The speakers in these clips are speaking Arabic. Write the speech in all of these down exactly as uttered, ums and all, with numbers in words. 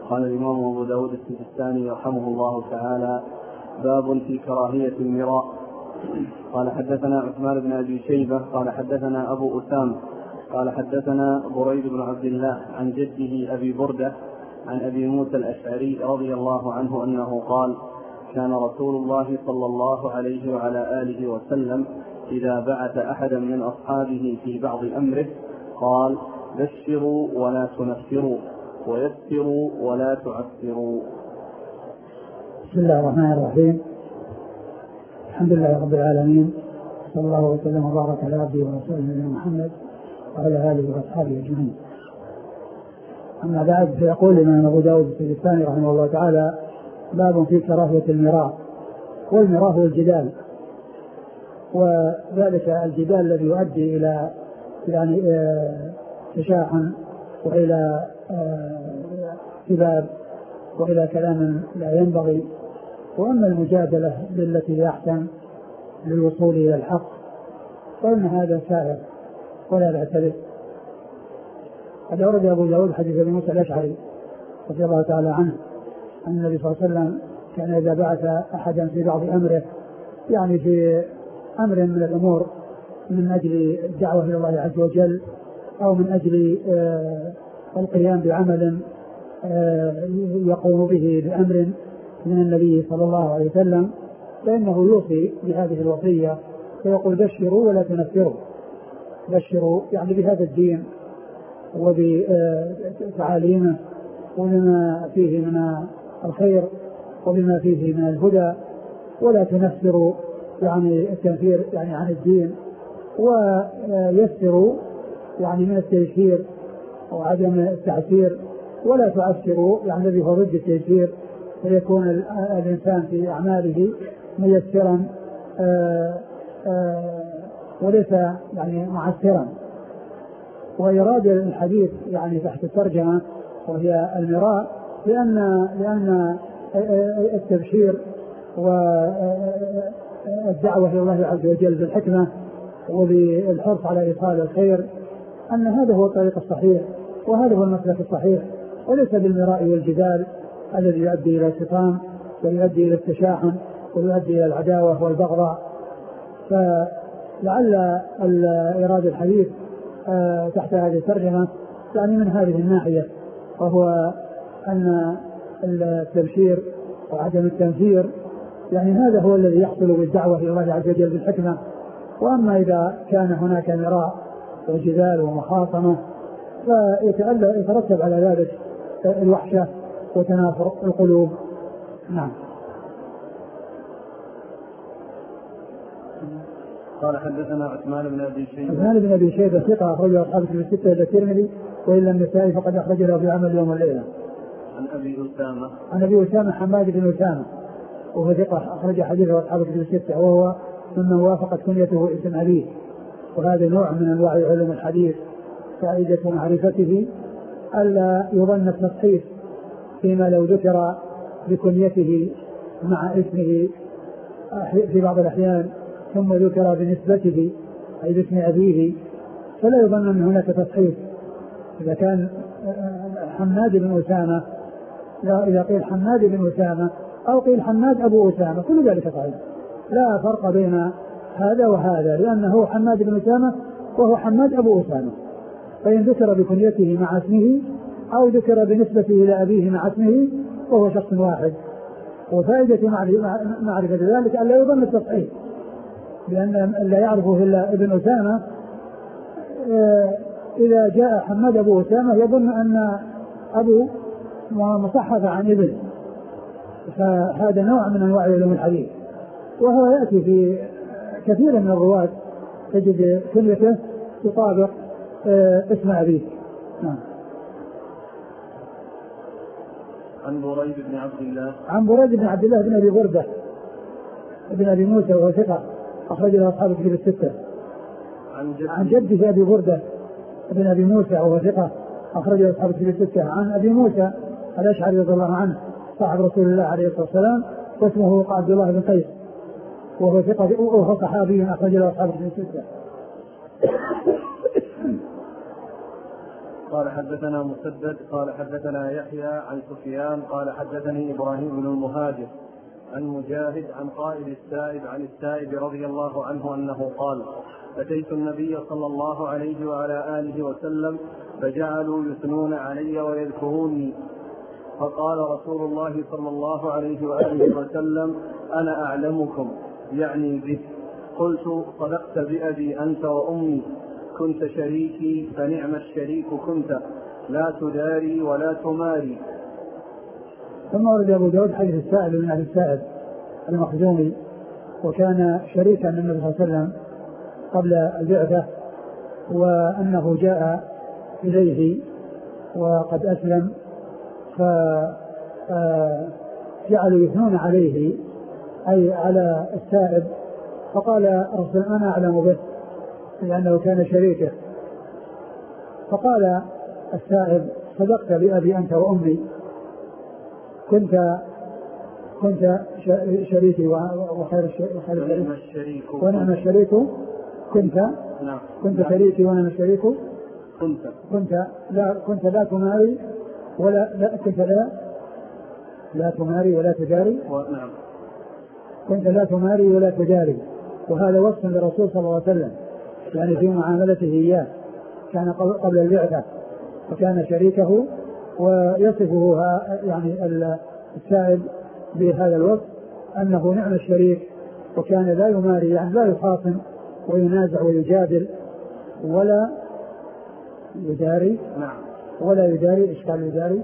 قال الإمام أبو داود السجستاني رحمه الله تعالى: باب في كراهية المراء. قال حدثنا عثمان بن أبي شيبة قال حدثنا أبو أسامة قال حدثنا بريد بن عبد الله عن جده أبي بردة عن أبي موسى الأشعري رضي الله عنه أنه قال: كان رسول الله صلى الله عليه وعلى آله وسلم إذا بعث أحدا من أصحابه في بعض أمره قال: بشروا ولا تنفروا ويسروا ولا تعسروا. بسم الله الرحمن الرحيم. الحمد لله رب العالمين، صلى الله وسلم وبارك على عبده ورسوله نبينا محمد وعلى آله وأصحابه أجمعين. أما بعد، فيقول الإمام أبو داود السجستاني رحمه الله تعالى: باب في كراهية المراء. والمراء هو الجدال، وذلك الجدال الذي يؤدي إلى يعني تشاحن وإلى سباب وإلى كلام لا ينبغي. وأما المجادلة بالتي هي أحسن للوصول إلى الحق فإن هذا سائر ولا بأس به. قد أورد أبو داود حديث أبي موسى الأشعري رضي الله تعالى عنه أن النبي صلى الله عليه وسلم كان إذا بعث أحدا في بعض أمره، يعني في أمر من الأمور من أجل الدعوة إلى الله عز وجل أو من أجل آه القيام بعمل آه يقوم به بأمر من النبي صلى الله عليه وسلم، فإنه يوصي بهذه الوصية فيقول: بشروا ولا تنفروا. بشروا يعني بهذا الدين وبتعاليمه وبما فيه من الخير وبما فيه من الهدى، ولا تنفروا يعني التنفير يعني عن الدين، ويسروا يعني من التيسير وعدم التعسير، ولا تعسروا يعني الذي هو ضد التيسير، فيكون الإنسان في أعماله ميسرا آآ آآ وليس يعني معسرا. وإراد الحديث يعني تحت الترجمة وهي المراء، لأن لأن التبشير والدعوة إلى الله عز وجل بالحكمة وبالحرص على إيصال الخير أن هذا هو الطريق الصحيح وهذا هو المسلك الصحيح، وليس بالمراء والجدال الذي يؤدي إلى الشيطان ويؤدي إلى التشاحن ويؤدي إلى العداوة والبغضاء. فلعل إراد الحديث تحت هذه الترجمة يعني من هذه الناحية، وهو أن التبشير وعدم التنفير يعني هذا هو الذي يحصل بالدعوة إلى الله عز وجل بالحكمة. وأما إذا كان هناك مراء وجدال ومخاصمة فيترتب على ذلك الوحشة وتنافر القلوب. نعم. قال حدثنا عثمان بن أبي شيبة. عثمان بن أبي شيبة ثقة أخرجه أصحاب الكتب الستة إلا الترمذي وإلا النسائي فقد أخرج له في عمل يوم والليلة. عن أبي أسامة. عن أبي أسامة حماد بن أسامة وهو ثقة أخرج حديثه أصحاب الكتب الستة، وهو ممن وافقت كنيته اسم أبيه، وهذا نوع من أنواع علوم الحديث. فائدة معرفته ألا يظن التصحيف فيما لو ذكر بكنيته مع اسمه في بعض الأحيان ثم ذكر بنسبته أي باسم أبيه، فلا يظن أن هناك تصحيف. إذا كان حماد بن أسامة، إذا قيل حماد بن أسامة أو قيل حماد أبو أسامة كل ذلك صحيح، لا فرق بين هذا وهذا، لأنه حماد بن أسامة وهو حماد أبو أسامة. فإن ذكر بكنيته مع اسمه أو ذكر بنسبته إلى أبيه مع اسمه وهو شخص واحد. وفائدة معرفة ذلك أن لا يظن التصحيح، لأن لا يعرفه إلا ابن أسامة إذا جاء حماد أبو أسامة يظن أن أبو مصحف عن ابن، فهذا نوع من أنواع علوم الحديث. وهو يأتي في كثير من الرواة تجد كنيته تطابق اسم أبيه. نعم. عن بريد بن عبد الله. عن بريد بن عبد الله بن أبي بردة بن أبي موسى وهو ثقة أخرج له أصحاب الكتب الستة. عن جده. عن جده أبي بردة بن أبي موسى وهو ثقة أخرج له أصحاب الكتب الستة. عن أبي موسى الأشعري رضي الله عنه صاحب رسول الله عليه الصلاة والسلام، واسمه عبد الله بن قيس وهو ثقة وهو صحابي أخرج له أصحاب الكتب الستة. قال حدثنا مسدد قال حدثنا يحيى عن سفيان قال حدثني إبراهيم بن المهاجر عن مجاهد عن قائد السائب عن السائب رضي الله عنه أنه قال: أتيت النبي صلى الله عليه وعلى آله وسلم فجعلوا يثنون علي ويذكروني، فقال رسول الله صلى الله عليه وآله وسلم: أنا أعلمكم، يعني به. قلت: صدقت بأبي أنت وأمي، كنت شريكي فنعم الشريك كنت، لا تداري ولا تماري. ثم ورد أبو داود حديث السائب من أهل السائب المخزومي، وكان شريكا للنبي صلى الله عليه وسلم قبل البعثة، وأنه جاء إليه وقد أسلم، فجعلوا يثنون عليه أي على السائب، فقال رسول أنا أعلم به لأنه كان شريكه. فقال السائب: صدقت بأبي أنت وأمي، كنت كنت شريكي وخير الشريك ونعم الشريك كنت كنت شريكي ونعم الشريك كنت كنت لا كنت لا تماري ولا لا كنت لا لا تماري ولا تجاري نعم كنت لا تماري ولا تجاري. وهذا وصف للرسول صلى الله عليه وسلم، يعني في معاملته إياه، كان قبل البعثة وكان شريكه، ويصفه يعني السائب بهذا الوصف أنه نعم الشريك، وكان لا يماري يعني لا يخاصم وينازع ويجادل ولا يداري نعم ولا يداري. إيش قال يداري؟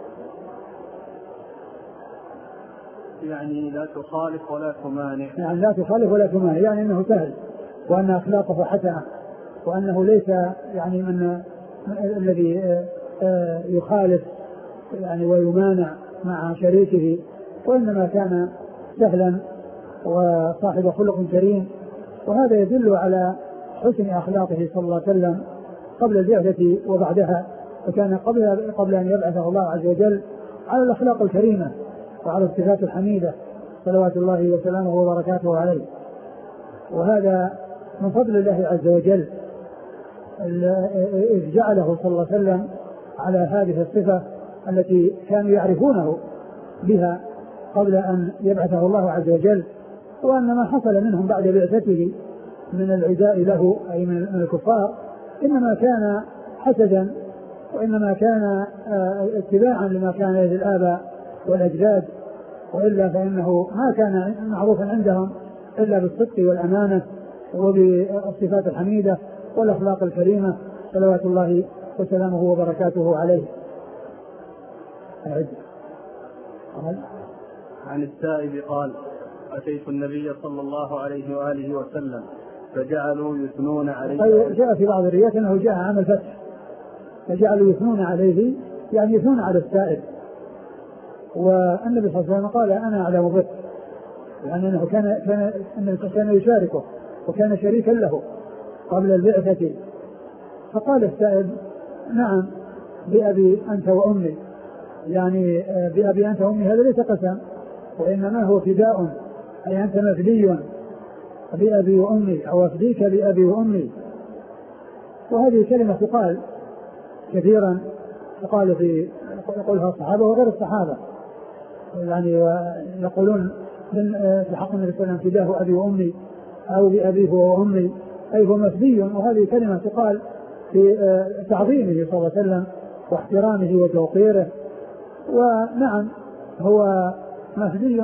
يعني لا تخالف ولا تمانع، يعني لا تخالف ولا تمانع، يعني أنه سهل، وأن أخلاقه حسنة، وأنه ليس يعني من الذي يخالف يعني ويمانع مع شريكه، وإنما كان سهلا وصاحب خلق كريم. وهذا يدل على حسن أخلاقه صلى الله عليه وسلم قبل البعثة وبعدها، وكان قبل قبل أن يبعثه الله عز وجل على الأخلاق الكريمة وعلى الصفات الحميدة صلوات الله وسلامه وبركاته عليه. وهذا من فضل الله عز وجل إذ جعله صلى الله عليه وسلم على هذه الصفة التي كانوا يعرفونه بها قبل أن يبعثه الله عز وجل، وأن ما حصل منهم بعد بعثته من العداء له أي من الكفار إنما كان حسدا، وإنما كان اتباعا لما كان يد الآباء والأجداد، وإلا فإنه ما كان معروفا عندهم إلا بالصدق والأمانة وبالصفات الحميدة والأخلاق الكريمة صلوات الله وسلامه وبركاته عليه. عن السائب قال: أتيت النبي صلى الله عليه وآله وسلم فجعلوا يثنون عليه. جاء في بعض الروايات أنه جاء عام الفتح، فجعلوا يثنون عليه يعني يثنون على السائب. والنبي صلى الله عليه وسلم قال: أنا أعلم بك، يعني أنه كان كان أنه كان يشاركه وكان شريكا له قبل البعثة. فقال السائب: نعم بأبي أنت وأمي، يعني بأبي أنت وأمي هذا ليس قسم، وإنما هو فداء، أي أنت مفدي بأبي وأمي أو أفديك بأبي وأمي. وهذه كلمة تقال كثيرا، تقال في يقولها الصحابة وغير الصحابة، يعني يقولون في حق النبي صلى الله عليه وسلم فداه أبي وأمي أو بأبيه وأمي، أي هو مفدي. وهذه كلمة تقال في تعظيمه صلى الله عليه وسلم واحترامه وتوقيره. ونعم هو مفدي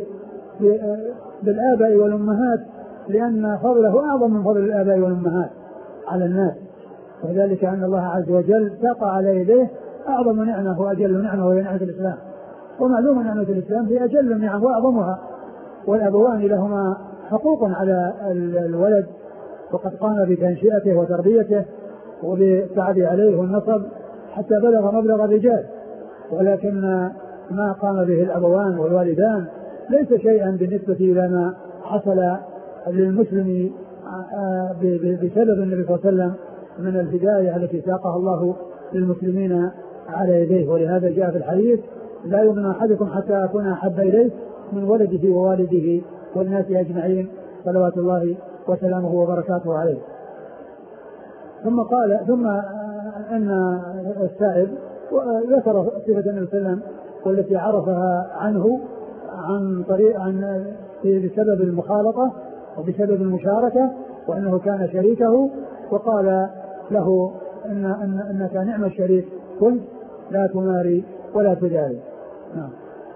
بالآباء والأمهات، لأن فضله أعظم من فضل الآباء والأمهات على الناس، وذلك أن الله عز وجل ساق على يديه أعظم نعمة وأجل نعمة وهي نعمة الإسلام. ومعلوم نعمة الإسلام هي أجل النعم وأعظمها، والأبوان لهما حقوق على الولد، وقد قام بتنشئته وتربيته وبالسعي عليه والنصب حتى بلغ مبلغ الرجال، ولكن ما قام به الأبوان والوالدان ليس شيئا بالنسبة إلى ما حصل للمسلم بسبب النبي صلى الله عليه وسلم من الهداية التي ساقها الله للمسلمين على يديه. ولهذا جاء في الحديث: لا يؤمن أحدكم حتى أكون أحب إليه من ولده ووالده والناس أجمعين صلوات الله وسلامه وبركاته عليه. ثم قال ثم أن السائب ذكر صفة النبي صلى الله عليه وسلم والتي عرفها عنه عن طريق عن بسبب المخالطة وبسبب المشاركة، وأنه كان شريكه، وقال له إن إن إنك نعم الشريك كنت لا تماري ولا تداري. نعم.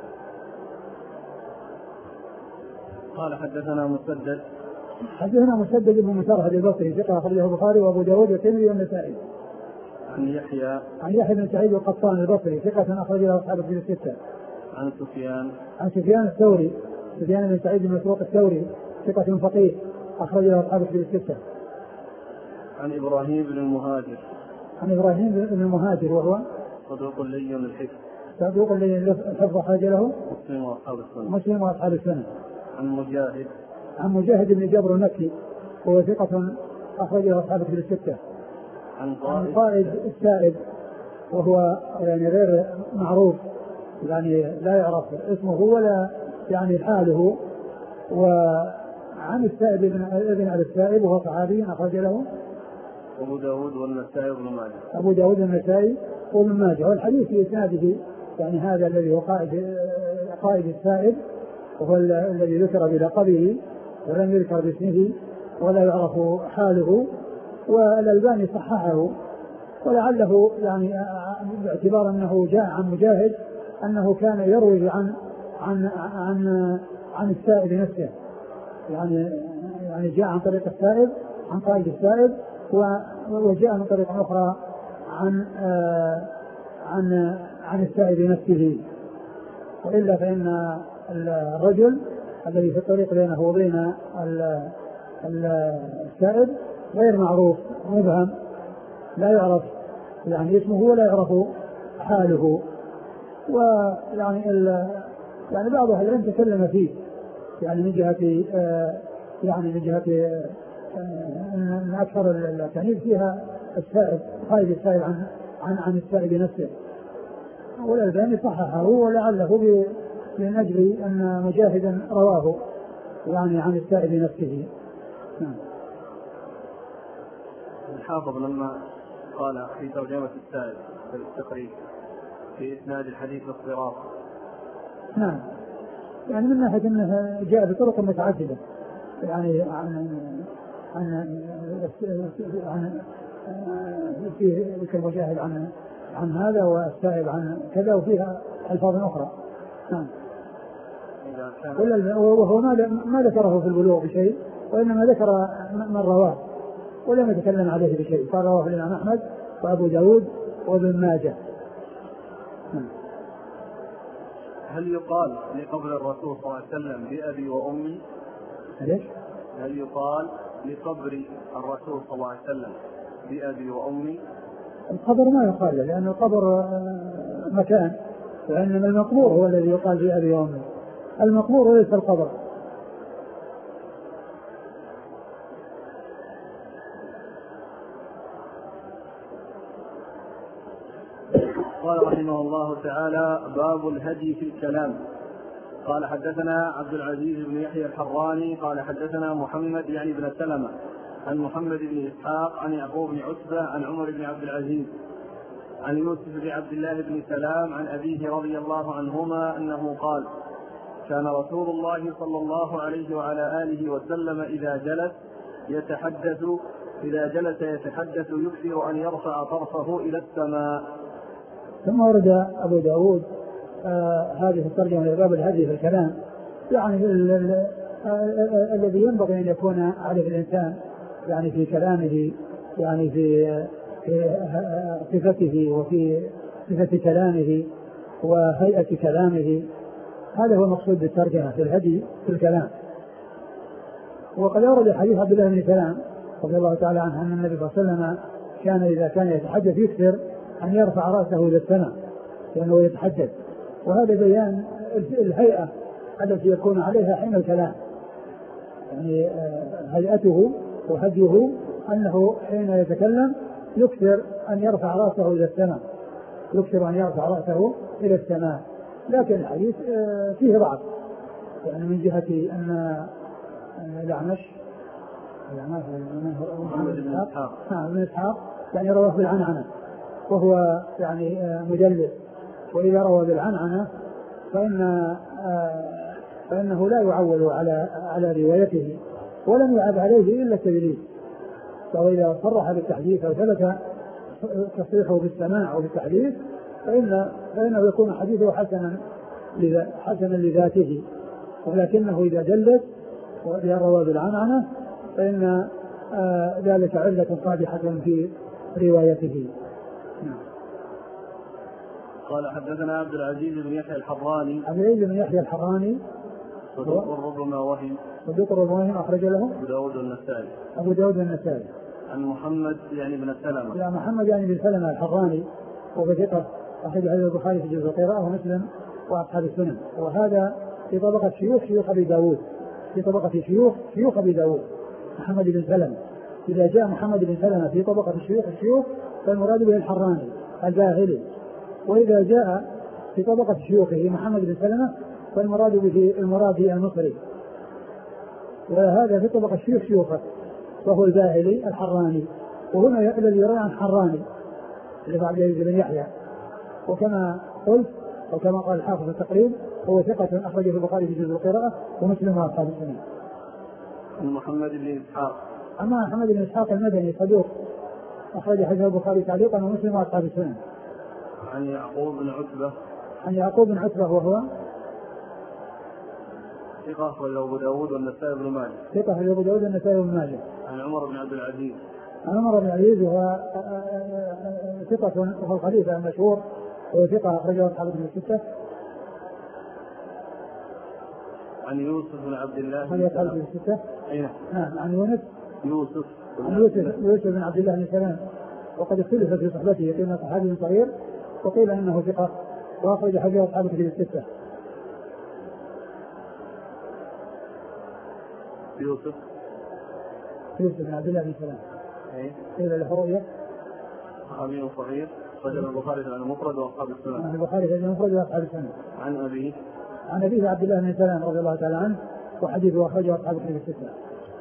قال حدثنا مسدد حدثنا مسدد بن مسرهد البصري ثقة أخرجه البخاري وأبو داود والترمذي والنسائي. عن يحيى عن يحيى بن سعيد القطان البصري ثقة أخرجه أصحاب الكتب الستة. عن سفيان عن سفيان الثوري سفيان بن سعيد بن مسروق الثوري ثقة فقيه أخرجه أصحاب الكتب الستة. عن إبراهيم بن المهاجر عن إبراهيم بن المهاجر وهو صدوق لين الحفظ صدوق لين الحفظ أخرج له مسلم وأصحاب السنة مسلم وأصحاب السنة. عن مجاهد عن مجاهد بن جبر المكي وهو ثقة أخرجه أصحاب الكتب الستة. عن عن قائد السائب وهو يعني غير معروف، يعني لا يعرف اسمه ولا يعني حاله. وعن السائب ابن أبي السائب وهو صحابي أخرج له أبو داود والنسائي وابن ماجه أبو داود والنسائي وابن ماجه. والحديث في إسناده يعني هذا الذي هو قائد قائد السائب وهو الذي ذكر بلقبه ولم يذكر باسمه ولا يعرف حاله، والألباني صححه، ولعله يعني باعتبار أنه جاء عن مجاهد أنه كان يروي عن عن عن عن السائب نفسه، يعني يعني جاء عن طريق السائب عن قائد السائب، وجاء من طريق أخرى عن عن عن السائب نفسه. وإلا فإن الرجل الذي في الطريق بينه وبين السائب غير معروف مبهم لا يعرف يعني اسمه ولا يعرف حاله. ويعني يعني بعض أهل العلم تكلم فيه يعني من جهة يعني من جهة أن أكثر التعنيف فيها السائب قائد السائب عن عن عن السائب نفسه، والألباني صححه ولعله من أجل أن مجاهدا رواه يعني عن السائب نفسه. نعم. الحافظ لما قال في ترجمة السائب في التقريب في إسناد الحديث الصراط، نعم، يعني من ناحية أنه جاء بطرق متعددة، يعني عن عن عن في المجاهد عن عن هذا والسائب عن كذا وفيها ألفاظ أخرى. نعم. وهو ما ذكره في البلوغ بشيء، وإنما ذكر من رواه ولم يتكلم عليه بشيء، قال رواه الإمام أحمد وأبو داود وابن ماجه. هل يقال لقبر الرسول صلى الله عليه وسلم بأبي وأمي؟ ليش؟ هل يقال لقبر الرسول صلى الله عليه وسلم بأبي وأمي؟ القبر ما يقال له، لأن القبر مكان، وإنما المقبور هو الذي يقال بأبي وأمي، المقبور ليس القبر. قال رحمه الله تعالى: باب الهدي في الكلام. قال حدثنا عبد العزيز بن يحيى الحراني قال حدثنا محمد يعني بن سلمة عن محمد بن إسحاق عن يعقوب بن عتبة عن عمر بن عبد العزيز عن يوسف بن عبد الله بن سلام عن أبيه رضي الله عنهما أنه قال: كان رسول الله صلى الله عليه وعلى آله وسلم إذا جلس يتحدث إذا جلس يتحدث يكثر أن يرفع طرفه إلى السماء. ثم ورد أبو داود آه هذه الترجمة لباب الهدي في الكلام، يعني الذي ينبغي أن يكون عليه الإنسان يعني في كلامه، يعني في صفته وفي صفة كلامه وهيئة كلامه، هذا هو المقصود بالترجمة في الهدي في الكلام. وقد ورد حديث عبد الله بن سلام رضي الله تعالى عنه أن النبي صلى الله عليه وسلم كان إذا كان يتحدث يكثر أن يرفع رأسه إلى السماء لأنه يتحدث، وهذا بيان الهيئة التي يكون عليها حين الكلام، يعني هيئته وهديه أنه حين يتكلم يكثر أن يرفع رأسه إلى السماء، يكثر أن يرفع رأسه إلى السماء. لكن الحديث فيه ضعف، يعني من جهة أن الأعمش محمد بن إسحاق بن إسحاق يعني رواه بالعنعنة، وهو يعني مدلس، وإذا روى بالعنعنة فإن فإنه لا يعول على على روايته، ولم يعب عليه إلا التدليس. فإذا صرح بالتحديث أو ثبت تصريحه بالسماع أو بالتحديث فإن فإنه يكون حديثه حسنا حسنا لذاته، ولكنه إذا دلس وإذا روى بالعنعنة فإن آه ذلك علة قادحة في روايته. قال حدثنا عبد العزيز بن يحيى الحراني. عبد العزيز بن يحيى الحراني صدوق ربما وهم صدوق ربما وهم أخرج له أبو داود والنسائي. أبو داود والنسائي. عن محمد يعني بن سلمة. لا محمد يعني بن سلمة الحراني وهو ثقة أخرج حديث البخاري في جزء القراءة ومسلم وأصحاب السنن، وهذا في طبقة شيوخ شيوخ أبي داود، في طبقة شيوخ شيوخ أبي داود محمد بن سلمة. إذا جاء محمد بن سلمة في طبقة الشيوخ الشيوخ فالمراد به الحراني الباهلي، وإذا جاء في طبقة شيوخه محمد بن سلمة فالمراد به المراد المصري، وهذا في طبقة الشيوخ شيوخه وهو الباهلي الحراني. وهنا الذي يروي عن حراني اللي بعد بن يحيى، وكما قلت وكما قال الحافظ في التقريب هو ثقة أخرجه البخاري في جزء القراءة ومسلم وأصحاب السنن. محمد بن إسحاق. أما محمد بن إسحاق المدني صدوق أخرج حديث البخاري تعليقا ومسلم وأصحاب السنن. عن يعقوب بن عتبة. عن يعقوب بن عتبة وهو ثقة أخرجه أبو داود والنسائي بن ماجه. ثقة أخرجه أبو داود والنسائي بن ماجه. عن عمر بن عبد العزيز. عن عمر بن عبد العزيز وهو ثقة وهو الخليفة المشهور وهو ثقة أخرجه أصحاب الستة. عن يوسف بن عبد الله. هل أصحاب الستة؟ أين؟ نعم. عن يونس. يوسف. عن يوسف يوسف بن عبد الله بن سلام، وقد اختلف في صحبته، قيل صحابي صغير وقيل أنه ثقة وأخرج حديث أصحاب الستة. يوسف يوسف بن عبد الله بن سلام. ايه قيل له رؤيا صحابي صغير رجل البخاري في المفرد واصحاب السنن. البخاري في المفرد واصحاب السنن. عن ابيه عن ابيه عبد الله بن سلام رضي الله تعالى عنه، وحديثه اخرجه اصحاب الكتب السته.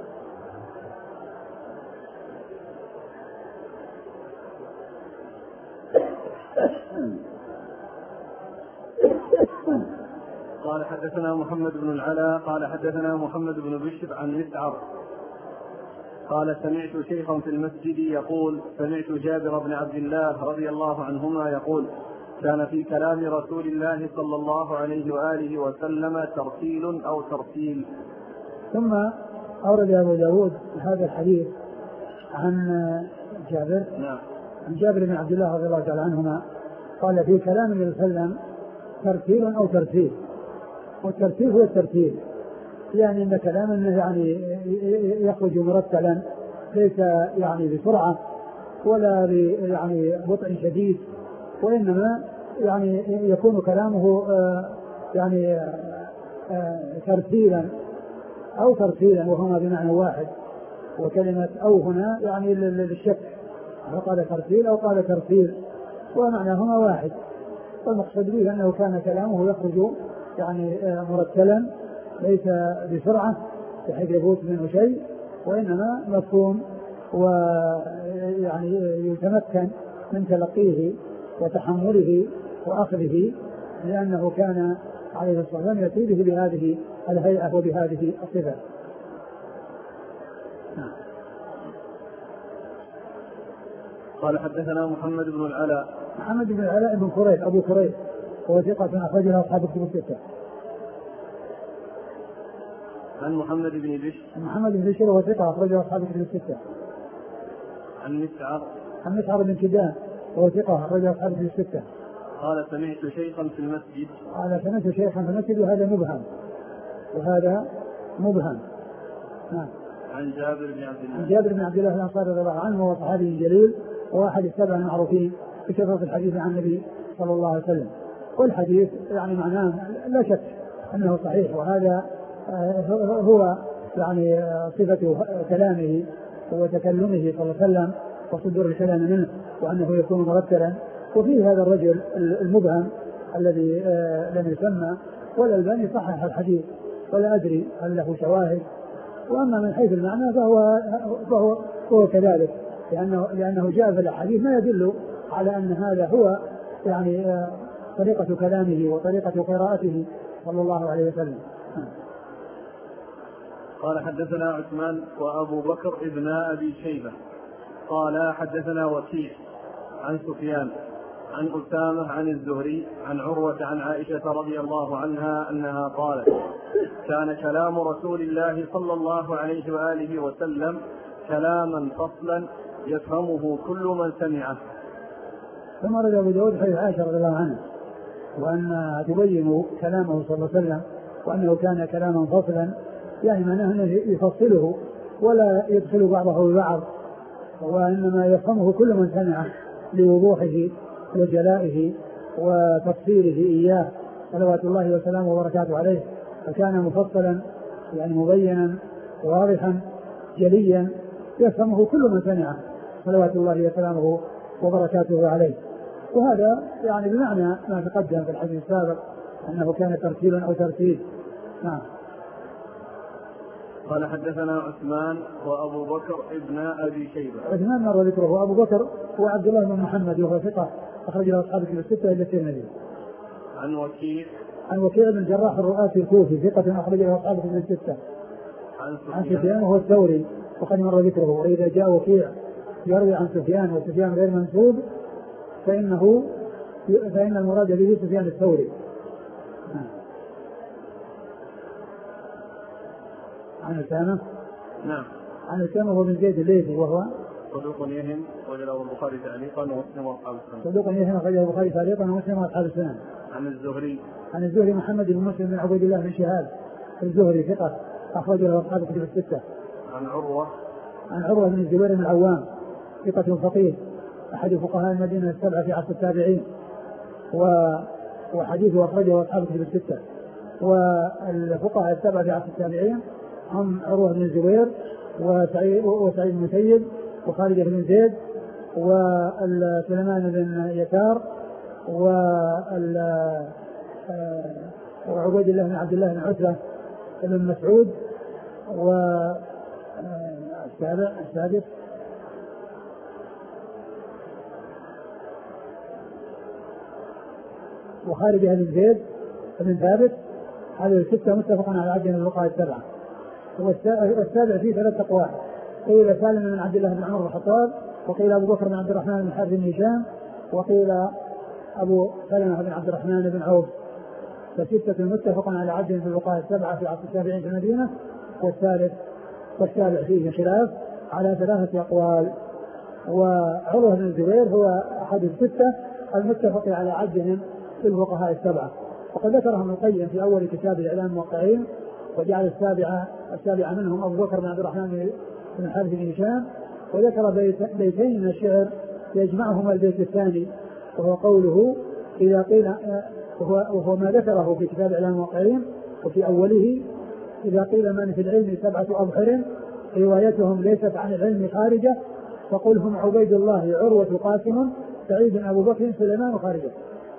قال حدثنا محمد بن العلاء قال حدثنا محمد بن بشر عن مسعر قال سمعت شيخا في المسجد يقول سمعت جابر بن عبد الله رضي الله عنهما يقول كان في كلام رسول الله صلى الله عليه وآله وسلم ترتيل أو ترتيل. ثم أورد أبو داود هذا الحديث عن جابر. نعم. عن جابر بن عبد الله رضي الله تعالى عنهما قال في كلام النبي صلى الله عليه وسلم ترتيل أو ترتيل، والترتيل هو الترتيل، يعني ان كلاما يعني يخرج مرتلا ليس يعني بسرعه ولا يعني بطء شديد، وانما يعني يكون كلامه يعني ترتيلا او ترتيلا وهما بمعنى واحد، وكلمه او هنا يعني للشك فقال ترتيل او قال ترتيل ومعناهما واحد، والمقصود به انه كان كلامه يخرج يعني مرتلا ليس بسرعة بحيث يفوت منه شيء، وإنما مفهوم ويعني يتمكن من تلقيه وتحمله وأخذه، لأنه كان عليه الصلاة والسلام يأتي به بهذه الهيئة وبهذه الصفة. قال حدثنا محمد بن العلاء. محمد بن العلاء بن كريب أبو كريب هو ثقة أخرجه أصحاب الكتب الستة. عن محمد بن بشر. محمد بن بشر وهو ثقة أخرجه أصحاب الكتب الستة. عن مسعر. عن مسعر بن كدان وهو ثقة أخرجه أصحاب الكتب الستة. قال سمعت شيخا في المسجد. قال سمعت شيخا في المسجد وهذا مبهم وهذا مبهم. نعم. عن جابر بن عبد الله. عن جابر بن عبد الله الأنصاري رضي الله عنه وهو صحابي جليل وواحد السبع المعروفين بكثرة الحديث عن النبي صلى الله عليه وسلم، والحديث يعني معناه لا شك أنه صحيح، وهذا هو يعني صفة كلامه وتكلمه صلى الله عليه وسلم وصدور الكلام منه، وأنه يكون مرتلا. وفيه هذا الرجل المبهم الذي لم يسمى، والألباني صحح الحديث ولا أدري هل له شواهد، وأما من حيث المعنى فهو, فهو, فهو كذلك، لأنه, لأنه جاء في الأحاديث ما يدل على أن هذا هو يعني طريقة كلامه وطريقة قراءته صلى الله عليه وسلم. قال حدثنا عثمان وأبو بكر ابن أبي شيبة قال حدثنا وكيع عن سفيان عن أسامة عن الزهري عن عروة عن عائشة رضي الله عنها أنها قالت كان كلام رسول الله صلى الله عليه وآله وسلم كلاما فصلا يفهمه كل من سمعه. ثم رد أبو داود حديث عائشة رضي الله عنها وأن تبين كلامه صلى الله عليه وسلم وأنه كان كلاما فصلا، يعني معناه أنه يفصله ولا يدخل بعضه ببعض، وإنما يفهمه كل من سمعه لوضوحه وجلائه وتفصيله إياه صلوات الله وسلامه وبركاته عليه، فكان مفصلا يعني مبينا واضحا جليا يفهمه كل من سمعه صلوات الله وسلامه وبركاته عليه. وهذا يعني بمعنى ما تقدم في الحديث السابق أنه كان ترتيلا أو ترتيب. نعم. قال حدثنا عثمان وأبو بكر ابن أبي شيبة. عثمان مر ذكره، وأبو بكر هو عبد الله بن محمد وهو ثقة أخرج له أصحاب الكتب الستة إلا الترمذي. عن وكيع عن وكيع بن الجراح الرؤاسي الكوفي ثقة أخرج له أصحاب الكتب الستة. عن سفيان وهو الثوري وقد مر ذكره. وإذا جاء وكيع يروي عن سفيان وسفيان غير منسوب فإنه فإن المراد به سفيان الثوري. عن أسامة. نعم. عن أسامة هو بن زيد الليثي وهو صدوق يهم وجله البخاري تعليقا ومسلم واصحاب السنن. صدوق يهم وجله البخاري تعليقا ومسلم واصحاب السنن. عن الزهري. عن الزهري محمد بن مسلم بن عبيد الله بن شهاب الزهري ثقة أخرج له أصحاب الكتب الستة. عن عروة. عن عروة بن الزبير بن العوام ثقة فقيه أحد فقهاء المدينة السبعة في عصر التابعين، وحديثه أخرجه أصحاب الكتب الستة. والفقهاء السبعة في عصر التابعين هم عروة بن الزبير وسعيد وسعيد بن مسيب وخالد بن زيد وسليمان بن يسار وعبيد الله بن عبد الله بن عتبة بن مسعود والسابع السادس وخالد بن زيد بن ثابت. هذه الستة متفق على عدد الفقهاء السبعة. والسابع فيه ثلاث أقوال، قيل سالم بن عبد الله بن عمر بن الخطاب، وقيل أبو بكر بن عبد الرحمن بن حارث بن هشام، وقيل أبو سلمة بن عبد الرحمن بن عوف. فستة متفق على عدد الفقهاء السبعة في عصر التابعين في المدينة. والثالث والسابع فيه خلاف على ثلاثة أقوال. وعروة بن الزبير هو أحد الستة المتفق على عدهم في الفقهاء السبعة، وقد ذكرهم ابن القيم في أول كتاب الإعلام الموقعين، وجعل السابعة السابعة منهم أبو بكر بن عبد الرحمن بن حارث بن هشام، وذكر بيت بيتين من الشعر يجمعهما البيت الثاني وهو قوله إذا قيل، وهو, وهو ما ذكره في كتاب الإعلام الموقعين، وفي أوله إذا قيل من في العلم سبعة أبحر روايتهم ليست عن العلم خارجة فقل هم عبيد الله عروة قاسم سعيد أبو بكر سليمان خارجة.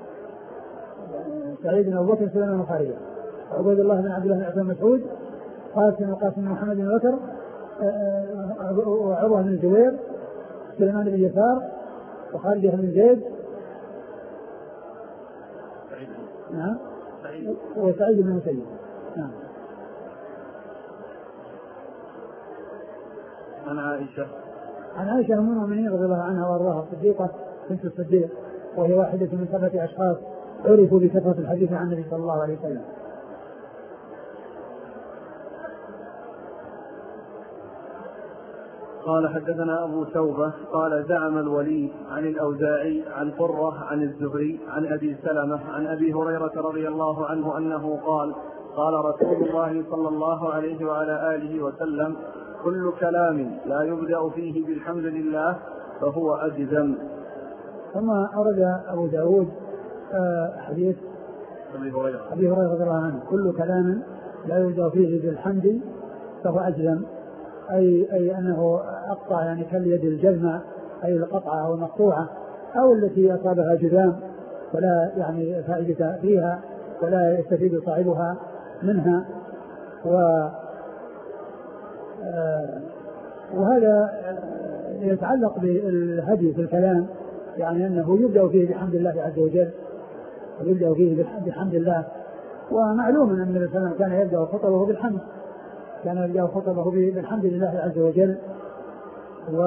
سعيد أبو بكر سليمان خارجة. عبيد الله بن عبد الله بن مسعود قاسم وقاسم محمد بن بكر وعروة بن الزبير سليمان بن يسار وخالد بن زيد نعم وسعيد بن مسيب. نعم. عن عائشة. عن عائشة أم المؤمنين رضي الله عنها وأرضاها الصديقة بنت الصديق، وهي واحدة من سبعة أشخاص عرفوا بكثرة الحديث عن النبي صلى الله عليه وسلم. قال حدثنا أبو توبة قال زعم الوليد عن الأوزاعي عن قرة عن الزهري عن أبي سلمة عن أبي هريرة رضي الله عنه أنه قال قال رسول الله صلى الله عليه وعلى آله وسلم كل كلام لا يبدأ فيه بالحمد لله فهو أجزم. ثم أرد أبو داود حديث أبي هريرة أبي هريرة رضي الله عنه كل كلام لا يبدأ فيه بالحمد فهو أجزم، أي, أي أنه أقطع يعني كاليد الجزمة، أي القطعة أو المقطوعة أو التي أصابها جذام ولا يعني فائدة فيها ولا يستفيد صاحبها منها. و وهذا يتعلق بالهدي في الكلام يعني أنه يبدأ فيه بحمد الله عز وجل، يبدأ فيه بحمد الله. ومعلوم أن النبي صلى الله عليه وسلم كان يبدأ خطبه بالحمد، كان يبدأ خطبه بالحمد لله عز وجل. و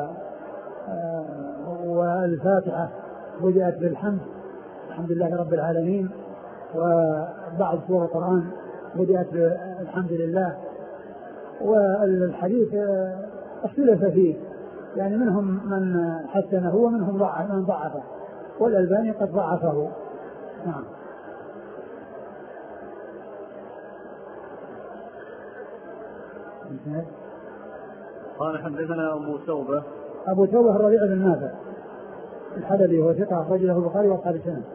والفاتحة بدأت بالحمد، الحمد لله رب العالمين. وبعض سور القرآن بدأت بالحمد لله. والحديث اختلف فيه، يعني منهم من حسنه ومنهم من ضعفه، والألباني قد ضعفه. نعم. قال حدثنا أبو توبة أبو توبة الربيع بن نافع الحلبي، هو ثقة أخرج له البخاري وأصحاب السنن.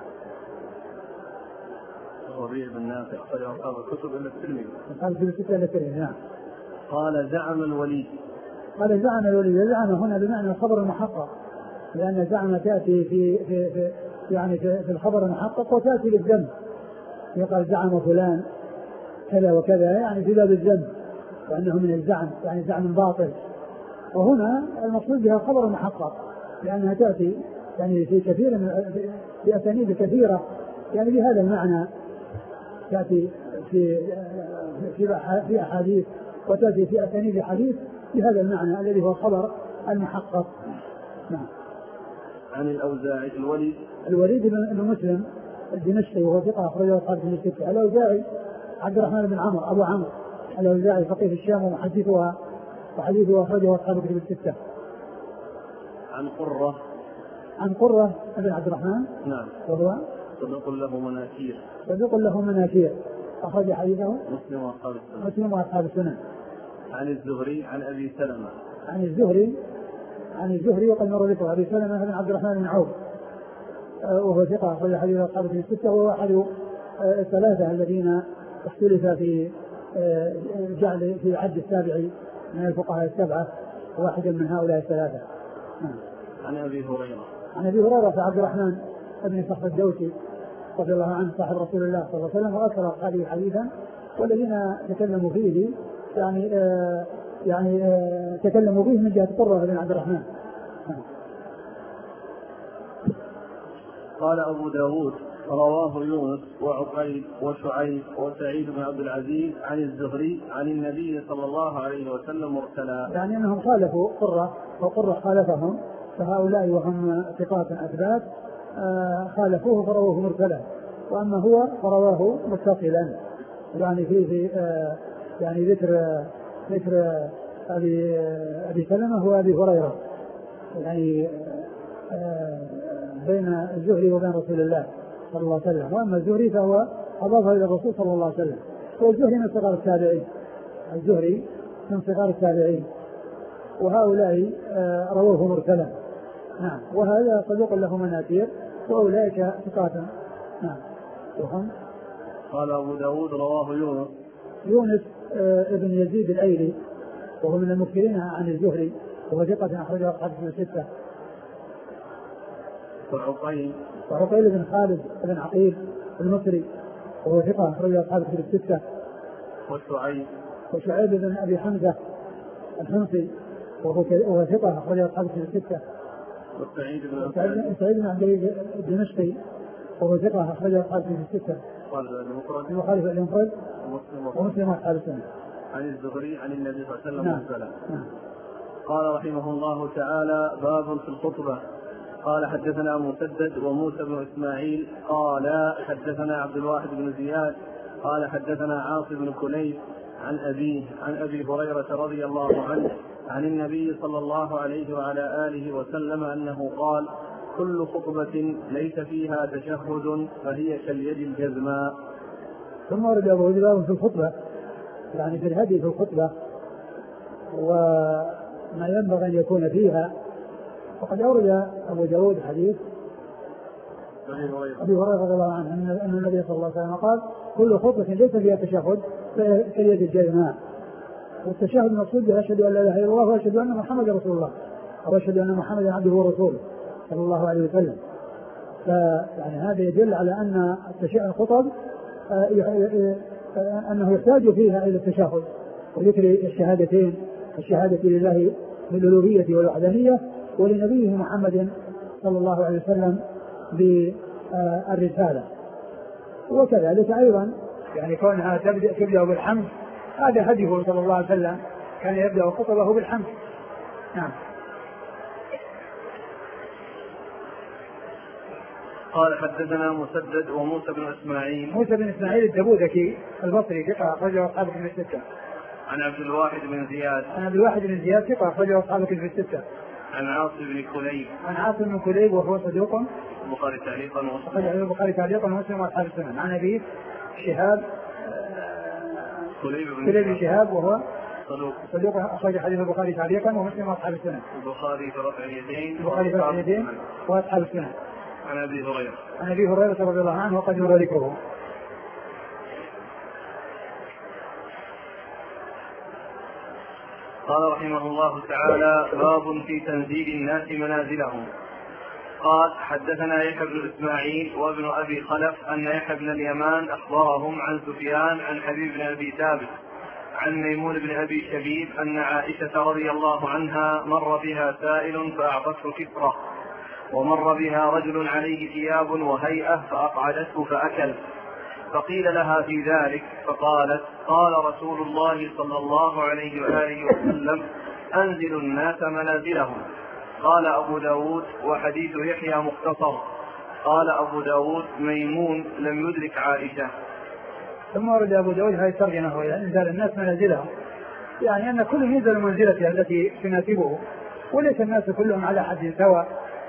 الربيع بن نافع أخرج أصحاب الكتب إلا الترمذي. أصحاب الكتب الستة إلا الترمذي. نعم. قال زعم الوليد. قال زعم الوليد، زعم هنا بمعنى الخبر المحقق، لأن زعم تأتي في في, في يعني في, في الخبر المحقق وتأتي للذم. يقال زعم فلان كذا وكذا، يعني في باب الذم، وأنه من الزعم يعني زعم باطل. وهنا المقصود بها الخبر المحقق، لأنها تأتي يعني في كثير من في أسانيد كثيرة يعني بهذا المعنى، تأتي في في في أحاديث، وتأتي في أسانيد حديث بهذا المعنى الذي هو الخبر المحقق. نعم. عن الأوزاعي الوليد الوليد بن مسلم الدمشقي، وهو ثقة أخرجه أصحاب الكتب الستة. الأوزاعي عبد الرحمن بن عمرو أبو عمرو الأوزاعي فقيه في الشام ومحدثها، وحديثه أخرجه أصحاب الكتب الستة. عن قرة عن قرة بن عبد الرحمن. نعم. وهو صدوق له مناكير. صدوق له مناكير أخرج حديثه مسلم وأصحاب السنن. مسلم وأصحاب السنن. عن الزهري عن أبي سلمة. عن الزهري عن الزهري وقد مر ذكر أبي سلمة بن عبد الرحمن بن عوف، وهو ثقة أخرج حديث أصحاب الكتب الستة، وهو أحد الثلاثة الذين اختلف في جعل في عد السابع من الفقهاء السبعة، واحدا من هؤلاء الثلاثة. عن أبي هريرة. عن أبي هريرة عبد الرحمن بن صخر الدوسي رضي الله عنه صاحب رسول الله صلى الله عليه وسلم، وأكثر أصحابه حديثا، والذين تكلموا فيه يعني آه يعني آه تكلموا فيه من جهة قرة بن عبد الرحمن. قال أبو داود رواه يونس وعقيل وشعيب وسعيد بن عبد العزيز عن الزهري عن النبي صلى الله عليه وسلم مرسلا، يعني أنهم خالفوا قرة وقرة خالفهم، فهؤلاء وهم ثقات أثبات آه خالفوه فرواه مرسلا، وأما هو فرواه متصلا، يعني فيه في آه يعني ذكر آه ذكر آه أبي آه أبي سلمة وأبي هريرة، يعني آه بين الزهري وبين رسول الله صلى الله عليه وسلم. وأما الزهري فهو أضافه إلى الرسول صلى الله عليه وسلم، والزهري من صغار التابعين، الزهري من صغار التابعين، وهؤلاء آه رووه مرسلا. نعم. وهذا صدوق له مناكير، وأولئك ثقات. نعم. وهم قال أبو داود رواه يونس يونس آه ابن يزيد الأيلي، وهو من المكثرين عن الزهري، وهو ثقة أخرجه أصحاب الستة. وعقيل وعقيل بن خالد بن عقيل المصري، وهو ثقة أخرجه أصحاب الستة. وشعيب وشعيب بن أبي حمزة الحمصي، وهو ثقة أخرجه أصحاب الستة. وسعيد بن سعيد بن عبد العزيز الدمشقي، وهو ثقة أخرجه أصحاب الستة. قال المفرد المخالف المفرد ومسلم وأصحاب السنة. عن الزهري عن النبي صلى الله عليه وسلم. نعم. نعم. قال رحمه الله تعالى باب في الخطبة. قال حدثنا مسدد وموسى بن إسماعيل قال حدثنا عبد الواحد بن زياد قال حدثنا عاصم بن كليب عن أبيه عن أبي هريرة رضي الله عنه عن النبي صلى الله عليه وعلى آله وسلم أنه قال كل خطبة ليس فيها تشهد فهي كاليد الجزماء. ثم ورد أبو داود في الخطبة، يعني في الهدي في الخطبة وما ينبغي أن يكون فيها. وقد أورد أبو داود حديث أبي هريرة رضي الله عنه أن النبي صلى الله عليه وسلم قال كل خطبة ليس فيها تشهد كاليد الجزماء. والتشهد المقصود به أشهد أن لا إله إلا الله وأشهد أن محمدا رسول الله، أو أشهد أن محمدا عبده ورسوله صلى الله عليه وسلم. فيعني هذا يدل على أن الخطب أنه يحتاج فيها إلى التشهد وذكر الشهادتين، الشهادة لله بالألوهية والوحدانية ولنبيه محمد صلى الله عليه وسلم بالرسالة. وكذلك أيضا يعني كونها تبدأ, تبدأ بالحمد هذا هديه صلى الله عليه وسلم، كان يبدأ خطبه بالحمد. نعم. قال حدثنا مسدد وموسى بن إسماعيل. موسى بن إسماعيل التبوذكي البصري ثقة أخرجه أصحاب الكتب الستة. عن عبد الواحد بن زياد. عن عبد الواحد بن زياد ثقة أخرجه أصحاب الكتب الستة. عن عاصم بن كليب. عن عاصم بن كليب وهو صدوق البخاري تعليقا ومسلم. البخاري تعليقا ومسلم وأصحاب السنن. عن أبيه شهاب كليب بن شهاب وهو صدوق صدوق أخرج حديث البخاري تعليقا ومسلم وأصحاب السنن. البخاري في رفع اليدين. البخاري في رفع اليدين وأصحاب السنن. عن أبي هريرة. عن أبي هريرة رضي الله عنه وقد مر ذكره. قال رحمه الله تعالى: باب في تنزيل الناس منازلهم. قال: حدثنا يحيى بن إسماعيل وابن أبي خلف أن يحيى بن اليمان أخبرهم عن سفيان عن حبيب بن أبي ثابت عن ميمون بن أبي شبيب أن عائشة رضي الله عنها مر بها سائل فأعطته كسرة، ومر بها رجل عليه ثياب وهيئة فأقعدته فأكل، فقيل لها في ذلك فقالت: قال رسول الله صلى الله عليه وآله وسلم: أنزلوا الناس منازلهم. قال أبو داود: وحديث يحيى مختصر. قال أبو داود: ميمون لم يدرك عائشة. ثم ورد أبو داود هذه الترجمة: وإلى أنزل الناس منازلهم، يعني أن كل ينزل منزلته التي تناسبه، وليس الناس كلهم على حد سواء،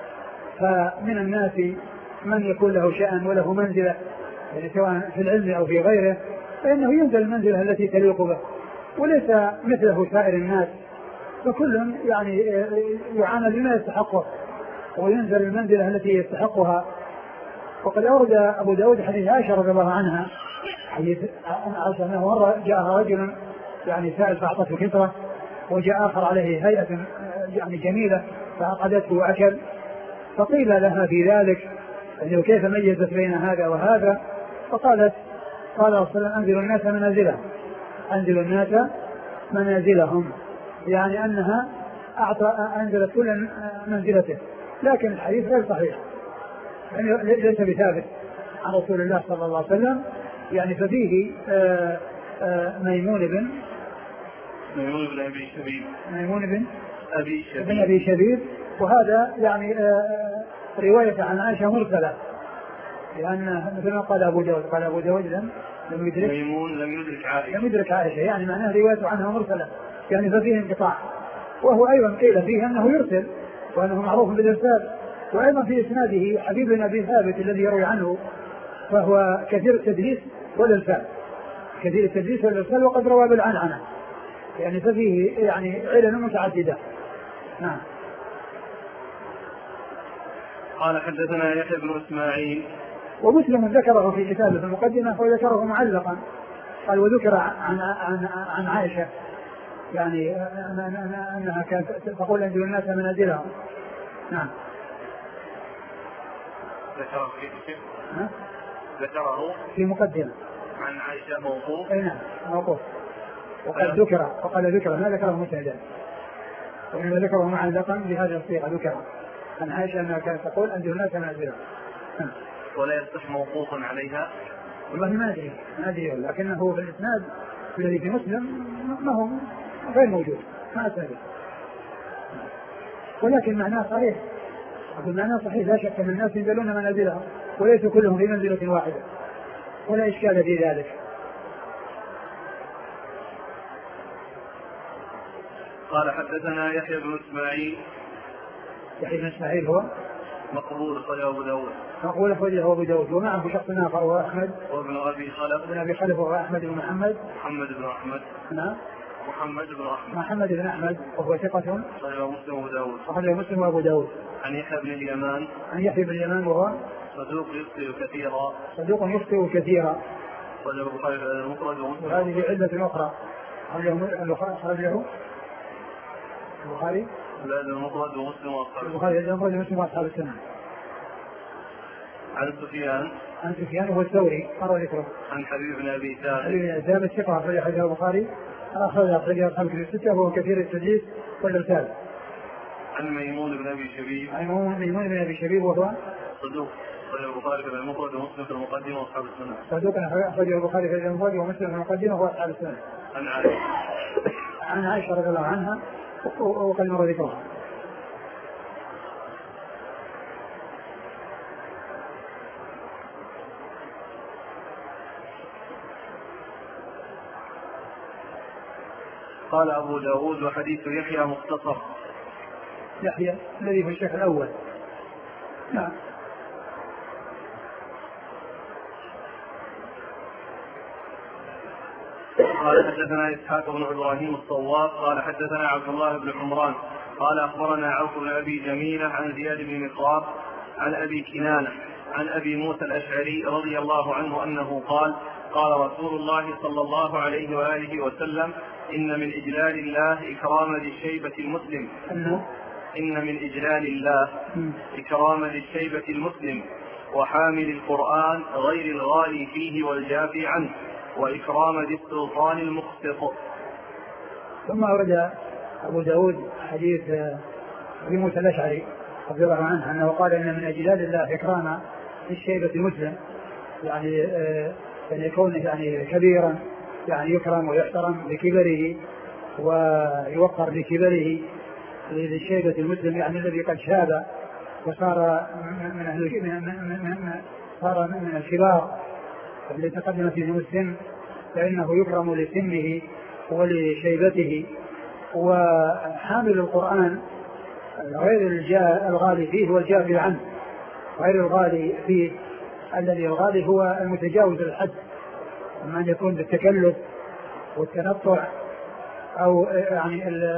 فمن الناس من يكون له شأن وله منزلة يعني سواء في العلم أو في غيره، فإنه ينزل المنزلة التي تليق به، وليس مثله سائر الناس، فكل يعني يعانى بما يستحقه وينزل المنزلة التي يستحقها. وقد أورد أبو داود حديث عائشة رضي الله عنها، حديث عائشة أنه مرة جاء رجل يعني سائل فأعطته كسرة، وجاء آخر عليه هيئة يعني جميلة فأقعدته وأكل، فقيل لها في ذلك يعني كيف ميزت بين هذا وهذا؟ فقالت: قال رسول الله: أنزلوا الناس منازلهم، أنزلوا الناس منازلهم، يعني أنها أعطى أنزلت كل منزلته. لكن الحديث غير صحيح، يعني ليس بثابت عن رسول الله صلى الله عليه وسلم، يعني ففيه آآ آآ ميمون بن ميمون بن أبي شبيب ميمون بن أبي شبيب, بن أبي شبيب وهذا يعني رواية عن عائشة مرسلة، لأن مثل ما قال أبو داود قال أبو داود لم لم يدرك ميمون لم يدرك عائشة لم يدرك عائشة يعني معناه رواية عنها مرسلة، يعني ففيه انقطاع. وهو أيضا قيل فيه أنه يرسل وأنه معروف بالإرسال. وأيضا في إسناده حبيب بن أبي ثابت الذي يروي عنه، فهو كثير التدليس والإرسال كثير التدليس والإرسال وقد روى بالعنعنة، يعني ففيه يعني علل متعددة. نعم. قال: حدثنا يحيى بن إسماعيل. ومسلم ذكره في كتابه في المقدمة وذكره معلقا، قال: وذكر عن عن عن عائشة يعني أنها كانت تقول: أنزل الناس منازلهم. نعم. ذكره في كتاب ذكره في مقدمة عن عائشة موقوف. أي نعم موقوف، وقد ذكر وقال ذكر ما ذكره مسندا، وإنما ذكره معلقا بهذه الصيغة ذكر عن عائشة أنها كانت تقول: أنزل الناس منازلهم. ولا يصح موقوفا عليها؟ والله ما أدري ما أدري لكنه في الإسناد الذي في مسلم ما هو غير موجود ما أسنده، ولكن معناه صحيح. أقول معناه صحيح، لا شك أن الناس ينزلون منازلهم وليس كلهم في منزلة واحدة، ولا إشكال في ذلك. قال: حدثنا يحيى بن إسماعيل. يحيى بن إسماعيل هو مقبول أخرجه أبو داود. مقبول أخرجه أبو داود، ومعه شخص آخر وهو أحمد وابن أبي خلف. ابن أبي خلف وهو أحمد بن محمد محمد بن أحمد. نعم. محمد بن أحمد. محمد بن أحمد وهو ثقة أخرجه مسلم وأبو داود. أخرجه مسلم وأبو داود. عن يحيى بن اليمان. عن يحيى بن اليمان وهو صدوق يخطئ كثيرا. صدوق يخطئ كثيرا. أخرجه البخاري في المفرد ومسلم. وهذه علة أخرى أخرجه البخاري لا المفرد ومسلم وأصحاب البخاري المفرد ومسلم وأصحاب السنة. عن سفيان. عن سفيان هو الثوري مر ذكره. عن حبيب بن أبي ثابت. حبيب بن أبي ثابت ثقة أخرج حديث البخاري أخرج حديث أصحاب الستة وهو كثير التدليس والإرسال. عن ميمون بن ابي شبيب. عن ميمون بن ابي شبيب وهو صدوق أخرجه البخاري في المفرد ومسلم في المقدمة وأصحاب السنة. صدوق أخرجه البخاري في المفرد ومسلم في المقدمة وأصحاب السنة. عن عائشة عن عائشة رضي الله عنها وقد مر ذكرها. قال أبو داود وحديث يحيى مختصر. يحيى الذي في الشيخ الأول. نعم. قال حدثنا إسحاق بن إبراهيم الصواب قال حدثنا عبد الله بن عمران قال أخبرنا عوف بن أبي جميلة عن زياد بن مقراء عن أبي كنانة عن أبي موسى الأشعري رضي الله عنه أنه قال قال رسول الله صلى الله عليه وآله وسلم إن من إجلال الله إكراما للشيبة المسلم إن من إجلال الله إكراما للشيبة المسلم وحامل القرآن غير الغالي فيه والجافي عنه وإكرام ذي السلطان المقسط. ثم أورد أبو داود حديث أبي موسى الأشعري رضي الله عنه أنه قال إن من إجلال الله إكراما للشيبة المسلم يعني أن يكون يعني كبيرا يعني يكرم ويحترم بكبره ويوقر بكبره للشيبة المسلم يعني الذي قد شاب وصار من أهل صار من الكبار الذي تقدم فيهم السن فإنه يكرم لسنه ولشيبته. وحامل القرآن غير الغالي فيه والجافي عنه غير الغالي فيه الذي الغالي هو المتجاوز الحد أما أن يكون بالتكلف والتنطع أو يعني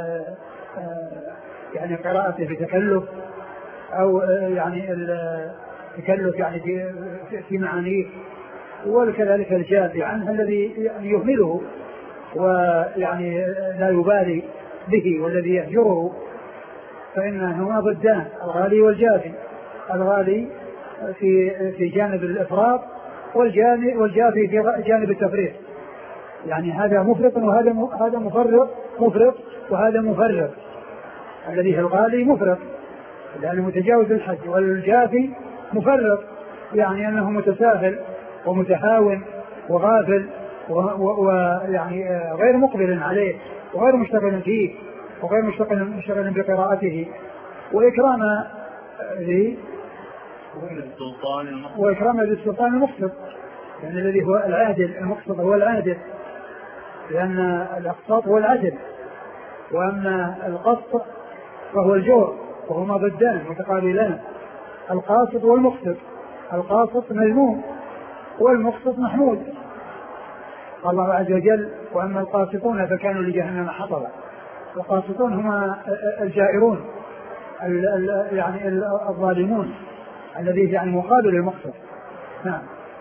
يعني قراءته بتكلف أو يعني التكلف يعني في في معانيه وكذلك الجافي عنه الذي يعني يهمله ويعني لا يبالي به والذي يهجره فإنهما ضدان الغالي والجافي. الغالي في في جانب الإفراط والجافي في جانب التفريط يعني هذا مفرط وهذا هذا مفرط مفرط وهذا مفرط. الذي هو الغالي مفرط لأنه متجاوز الحد والجافي مفرط يعني أنه متساهل ومتهاون وغافل ويعني غير مقبل عليه وغير مشتغل فيه وغير مشتغل مشتغل بقراءته. وإكرام ذي وإكرام ذي السلطان المقسط يعني الذي هو العادل المقسط هو العادل لأن الأقساط هو العدل وأما القسط فهو الجور وهما ضدان متقابلان القاسط والمقسط. القاسط مذموم والمقسط محمود. قال الله عز وجل وأما القاسطون فكانوا لجهنم حطبا. القاسطون هما الجائرون يعني الظالمون الذي يعني مقابل المقسط. نعم.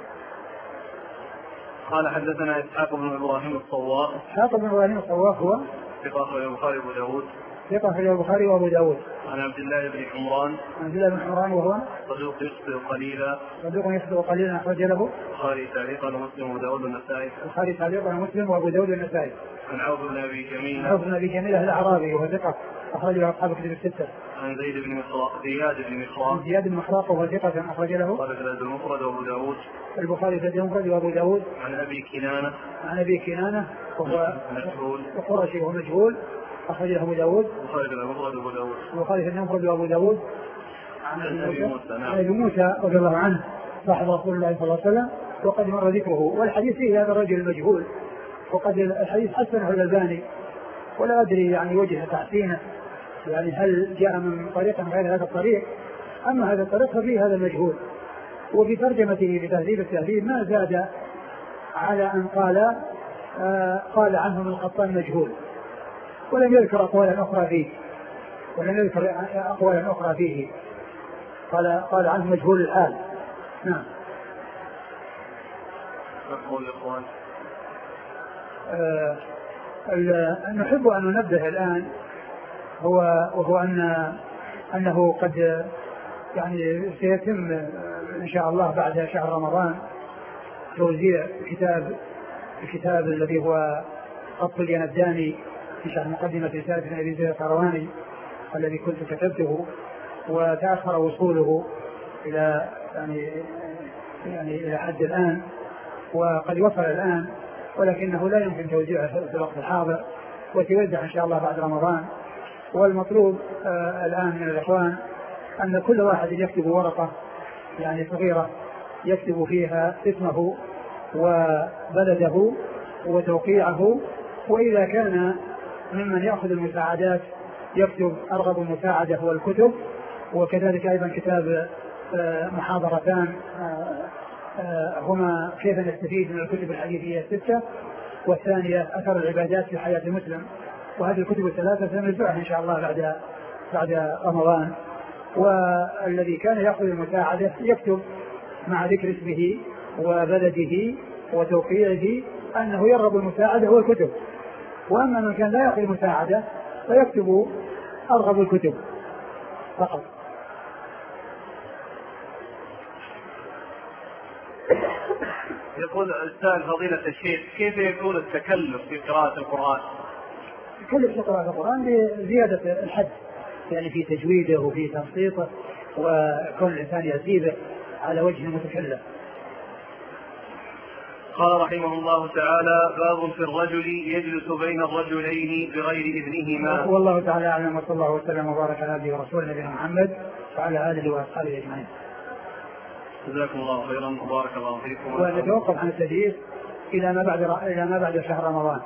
قال حدثنا إسحاق بن إبراهيم الصواب. إسحاق بن إبراهيم الصواب هو ثقة أخرجه البخاري وأبو داود. ثقة أخرجه البخاري وأبو داود. عن عبد الله بن عمران. عن عبد الله بن عمران وهو صدوق يخطئ قليلا. صدوق يخطئ قليلا أخرج له البخاري تعليقا ومسلم وأبو داود والنسائي. البخاري تعليقا ومسلم وأبو داود والنسائي. عن عوف بن أبي جميلة. عوف بن أبي جميلة الأعرابي وهو ثقة أخرج له أصحاب الكتب الستة. عن زيد بن مخراق زياد بن مخراق. زياد بن مخراق وهو ثقة أخرج له البخاري في المفرد وأبو داود. البخاري في المفرد وأبو داود. عن أبي كنانة. عن أبي كنانة وهو مجهول وقرشي وهو مجهول أخرجه أبو داود. البخاري في المفرد وأبو داود. البخاري في المفرد وأبو داود. عن أبي موسى. عن أبي موسى رضي الله عنه صاحب رسول الله صلى الله عليه وسلم وقد مر ذكره والحديث فيه هذا الرجل المجهول وقد الحديث حسنه الألباني ولا أدري يعني وجه تحسينه يعني هل جاء من طريق غير هذا الطريق أما هذا الطريق ففيه هذا المجهول. وفي ترجمته بتهذيب التهذيب ما زاد على أن قال آه قال عنه من القطان مجهول ولم يذكر أقوالا أخرى فيه ولم يذكر أقوالا أخرى فيه قال قال عنه مجهول الحال. نعم. نقول يا إخوان آه نحب أن ننبه الآن هو وهو أن أنه قد يعني سيتم إن شاء الله بعد شهر رمضان توزيع كتاب الكتاب الذي هو خط الينداني في شرح مقدمة رسالة ابن أبي زيد القيرواني الذي كنت كتبته وتأخر وصوله إلى يعني يعني إلى حد الآن، وقد وصل الآن، ولكنه لا يمكن توزيعه في الوقت الحاضر، وتوزع إن شاء الله بعد رمضان. والمطلوب آه الآن من الإخوان أن كل واحد يكتب ورقة يعني صغيرة يكتب فيها اسمه وبلده وتوقيعه، وإذا كان ممن يأخذ المساعدات يكتب أرغب المساعدة والكتب، وكذلك أيضا كتاب آه محاضرتان آه آه هما كيف نستفيد من الكتب الحديثية الستة، والثانية أثر العبادات في حياة المسلم. وهذه الكتب الثلاثة سنوزعها إن شاء الله بعد بعد رمضان. والذي كان يأخذ المساعدة يكتب مع ذكر اسمه وبلده وتوقيعه أنه يرغب المساعدة والكتب، وأما من كان لا يأخذ المساعدة فيكتب أرغب الكتب فقط. يقول الأستاذ فضيلة الشيخ كيف يكون التكلف في قراءة القرآن؟ التكلف في قراءة القرآن بزيادة الحد يعني في تجويده وفي تنصيصه، وكون الإنسان يزيده على وجه المتكلف. قال رحمه الله تعالى: باب في الرجل يجلس بين الرجلين بغير إذنهما. والله تعالى أعلم، وصلى الله وسلم وبارك على عبده ورسوله نبينا محمد وعلى آله وأصحابه أجمعين. جزاكم الله خيرا وبارك الله فيكم. ونتوقف عن التدريس إلى ما بعد إلى ما بعد شهر رمضان.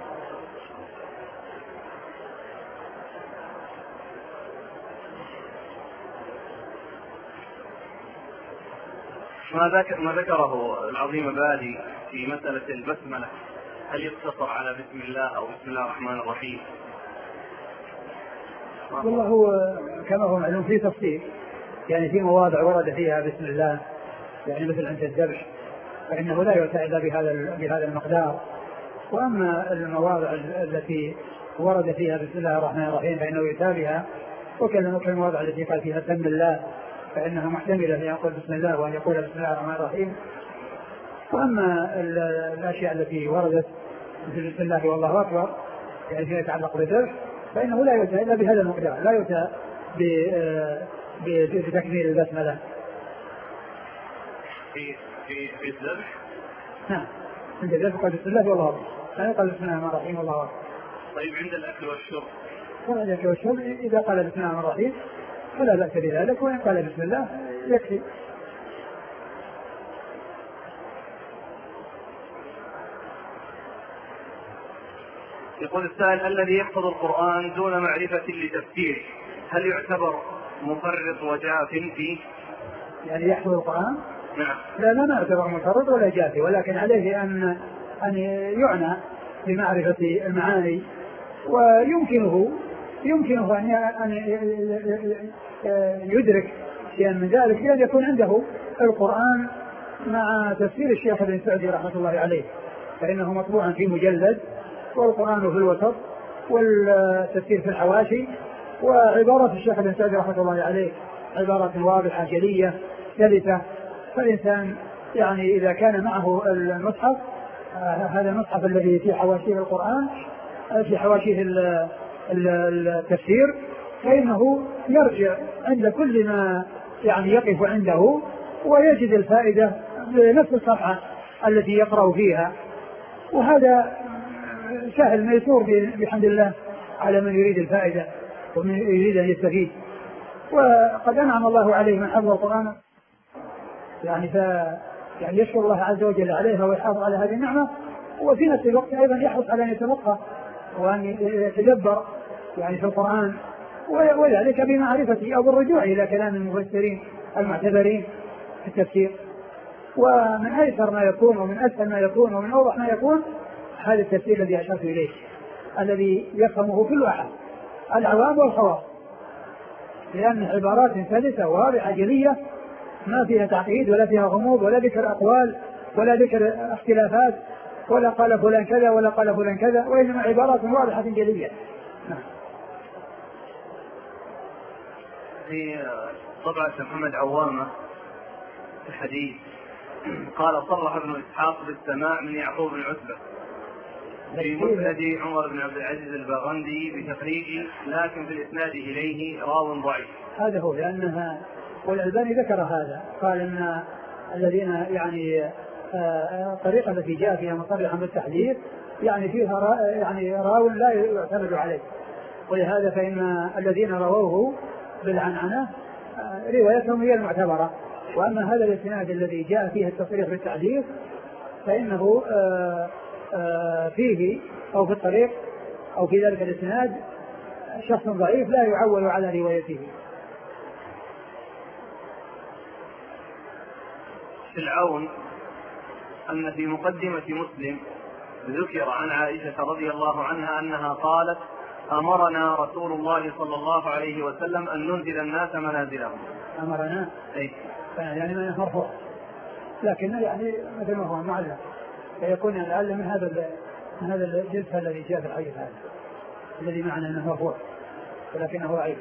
ما ذكره العظيم بادي في مسألة البسملة، هل يقتصر على بسم الله أو بسم الله الرحمن الرحيم؟ والله هو كما هو معلوم في تفصيل، يعني في مواضع ورد فيها بسم الله، يعني مثل عند الذبح فإنه لا يؤتى إلا بهذا بهذا المقدار. وأما المواضع التي ورد فيها بسم الله الرحمن الرحيم فإنه يؤتى بها، وكالمواضع التي قال فيها بسم الله فإنها محتملة أن يقول بسم الله وأن يقول بسم الله الرحمن الرحيم. وأما الأشياء التي وردت مثل بسم الله والله أكبر يعني فيما يتعلق بالذبح فإنه لا يؤتى إلا بهذا المقدار، لا يؤتى بتكميل البسملة في في في الذبح. نعم، عند الذبح قال بسم الله والله أكبر، لا يقال بسم الله الرحمن الرحيم والله أكبر. طيب عند الأكل والشرب؟ عند الأكل والشرب إذا قال بسم الله الرحمن الرحيم فلا بأس بذلك، وإن قال بسم الله يكفي. يقول السائل: الذي يحفظ القرآن دون معرفة لتفسيره هل يعتبر مفرط وجاف فيه؟ يعني يحفظ القرآن؟ نعم. لا لا نعتبر مفرط ولا جافي، ولكن عليه أن أن يعنى بمعرفة المعاني، ويمكنه يمكنه أن يدرك شيئا من ذلك بأن يكون عنده القرآن مع تفسير الشيخ ابن سعدي رحمة الله عليه، فإنه مطبوع في مجلد، والقرآن في الوسط والتفسير في الحواشي، وعبارة الشيخ ابن سعدي رحمة الله عليه عبارة واضحة جلية سلسة. فالإنسان يعني إذا كان معه المصحف هذا المصحف الذي في حواشيه القرآن في حواشيه التفسير فإنه يرجع عند كل ما يعني يقف عنده ويجد الفائدة بنفس الصفحة التي يقرأ فيها، وهذا سهل ميسور بحمد الله على من يريد الفائدة ومن يريد أن يستفيد. وقد أنعم الله عليه من حفظ القرآن يعني ف يعني يشكر الله عز وجل عليها ويحافظ على هذه النعمة، وفي نفس الوقت أيضا يحرص على أن يتفقه وأن يتدبر يعني في القرآن، وذلك بمعرفته أو بالرجوع إلى كلام المفسرين المعتبرين في التفسير. ومن أيسر ما يكون ومن أسهل ما يكون ومن أوضح ما يكون هذا التفسير الذي أشرت إليه الذي يفهمه كل أحد العوام والخواص، لأن عبارات سلسة واضحة جلية ما فيها تعقيد ولا فيها غموض ولا ذكر أقوال ولا ذكر اختلافات ولا قال فلان كذا ولا قال فلان كذا، وإنما عبارات واضحة جلية. في طبعة محمد عوامة في الحديث قال: صرح ابن إسحاق بالسماع من يعقوب بن عتبة، في مسند عمر بن عبد العزيز الباغندي بتخريج لكن في الإسناد إليه راو ضعيف. هذا هو، لأنها والألباني ذكر هذا، قال إن الذين يعني الطريقة التي جاء فيها مصرحا بالتحديث يعني فيها را يعني راو لا يعتمد عليه، ولهذا فإن الذين رووه بالعنعنة روايتهم هي المعتبرة. وأما هذا الاسناد الذي جاء فيه التصريح بالتحديث فإنه آآ آآ فيه أو في الطريق أو في ذلك الاسناد شخص ضعيف لا يعول على روايته. في العون أن في مقدمة مسلم ذكر عن عائشة رضي الله عنها أنها قالت: أمرنا رسول الله صلى الله عليه وسلم أن ننزل الناس منازلهم. أمرنا أي يعني ما مرفوع، لكن يعني مثل ما هو معلق فيكون الأقل من هذا من هذا الجنس الذي جاء في الحديث هذا الذي معنى أنه مرفوع ولكنه ضعيف.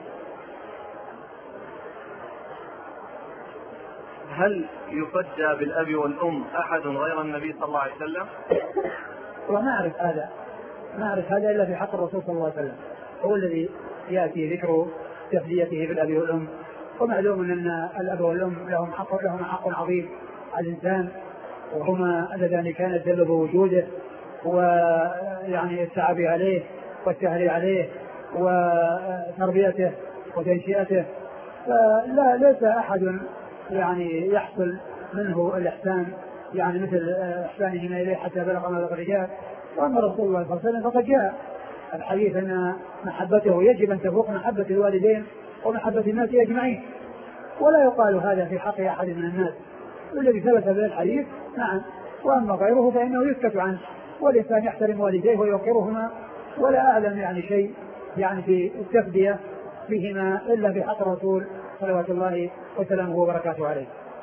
هل يفدى بالأب والأم أحد غير النبي صلى الله عليه وسلم؟ وما أعرف هذا ما أعرف هذا إلا في حق الرسول صلى الله عليه وسلم، هو الذي يأتي ذكر تفديته بالأب والأم. ومعلوم أن الأب والأم لهم حق لهم حق عظيم على الإنسان، وهما اللذان كانت سبب وجوده ويعني التعب عليه والتهري عليه وتربيته وتنشئته. فلا ليس أحد يعني يحصل منه الإحسان يعني مثل إحسانهم إليه حتى بلغ مبلغ الرجال. وأما رسول الله صلى الله عليه وسلم فقد جاء الحديث أن محبته يجب أن تفوق محبة الوالدين ومحبة الناس أجمعين، ولا يقال هذا في حق أحد من الناس. والذي ثبت به الحديث نعم، وأما غيره فإنه يسكت عنه، والإنسان يحترم والديه ويوقرهما، ولا أعلم يعني شيء يعني في التفدية بهما إلا في حق الرسول صلوات الله وسلامه وبركاته عليه.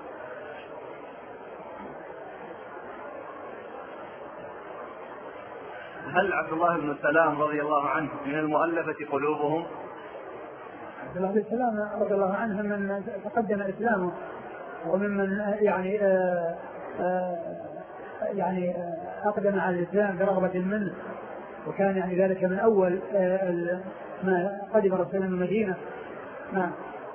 هل عبد الله بن سلام رضي الله عنه من المؤلفة قلوبهم؟ عبد الله بن سلام رضي الله عنه من تقدم إسلامه وممن يعني آآ آآ يعني أقدم على الإسلام برغبة منه، وكان يعني ذلك من أول ما قدم الرسول من المدينة. نعم.